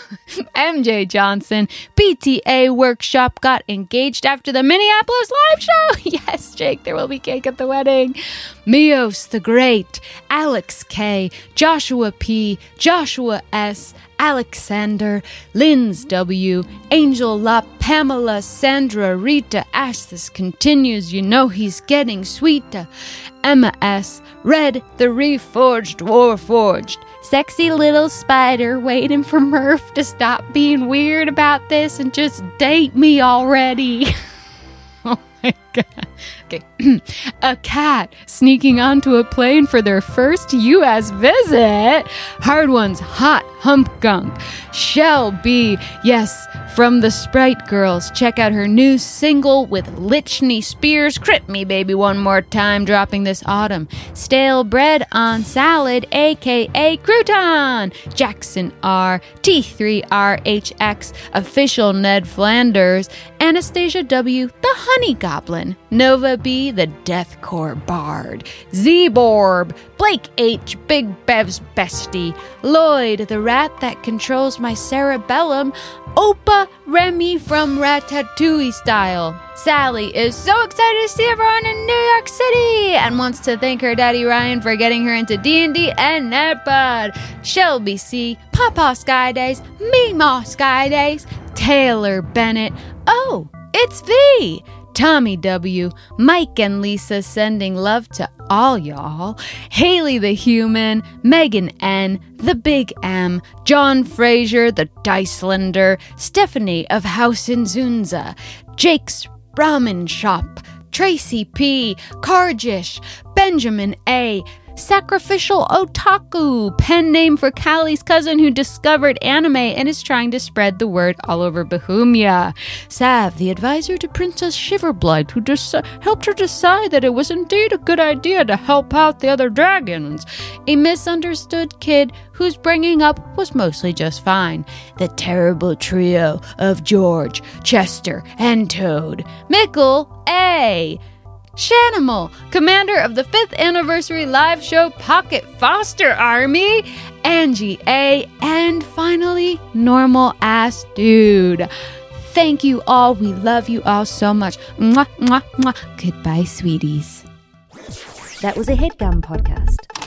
MJ Johnson, PTA workshop got engaged after the Minneapolis live show. Yes, Jake, there will be cake at the wedding. Mios the Great, Alex K, Joshua P, Joshua S, Alexander, Linz W, Angel La, Pamela, Sandra, Rita, Ash, this continues, you know he's getting sweeter. Emma S, Red, the Reforged, Warforged. Sexy little spider waiting for Murph to stop being weird about this and just date me already. Oh my God. Okay. A cat sneaking onto a plane for their first U.S. visit. Hard One's hot hump gump. Shell B. Yes, from the Sprite Girls. Check out her new single with Litchney Spears. Crit me, baby, one more time, dropping this autumn. Stale bread on salad, a.k.a. crouton. Jackson R. T3RHX. Official Ned Flanders. Anastasia W. The Honey Goblin. Nova B. The Deathcore Bard. Z-Borb. Blake H. Big Bev's bestie. Lloyd, the rat that controls my cerebellum. Opa Remy from Ratatouille style. Sally is so excited to see everyone in New York City and wants to thank her daddy Ryan for getting her into D&D and NetBud. Shelby C, Papa Sky Days, Meemaw Sky Days, Taylor Bennett. Oh, it's V. Tommy W, Mike and Lisa sending love to all y'all. Haley the Human, Megan N, The Big M, John Fraser, The Dicelander, Stephanie of House in Zunza, Jake's Ramen Shop, Tracy P, Karjish, Benjamin A, Sacrificial Otaku, pen name for Callie's cousin who discovered anime and is trying to spread the word all over Bohemia. Sav, the advisor to Princess Shiverblight, who helped her decide that it was indeed a good idea to help out the other dragons. A misunderstood kid whose bringing up was mostly just fine. The terrible trio of George, Chester, and Toad. Mickle A. Shanimal, commander of the 5th anniversary live show Pocket Foster Army, Angie A, and finally, Normal Ass Dude. Thank you all. We love you all so much. Mwah, mwah, mwah. Goodbye, sweeties. That was a HeadGum podcast.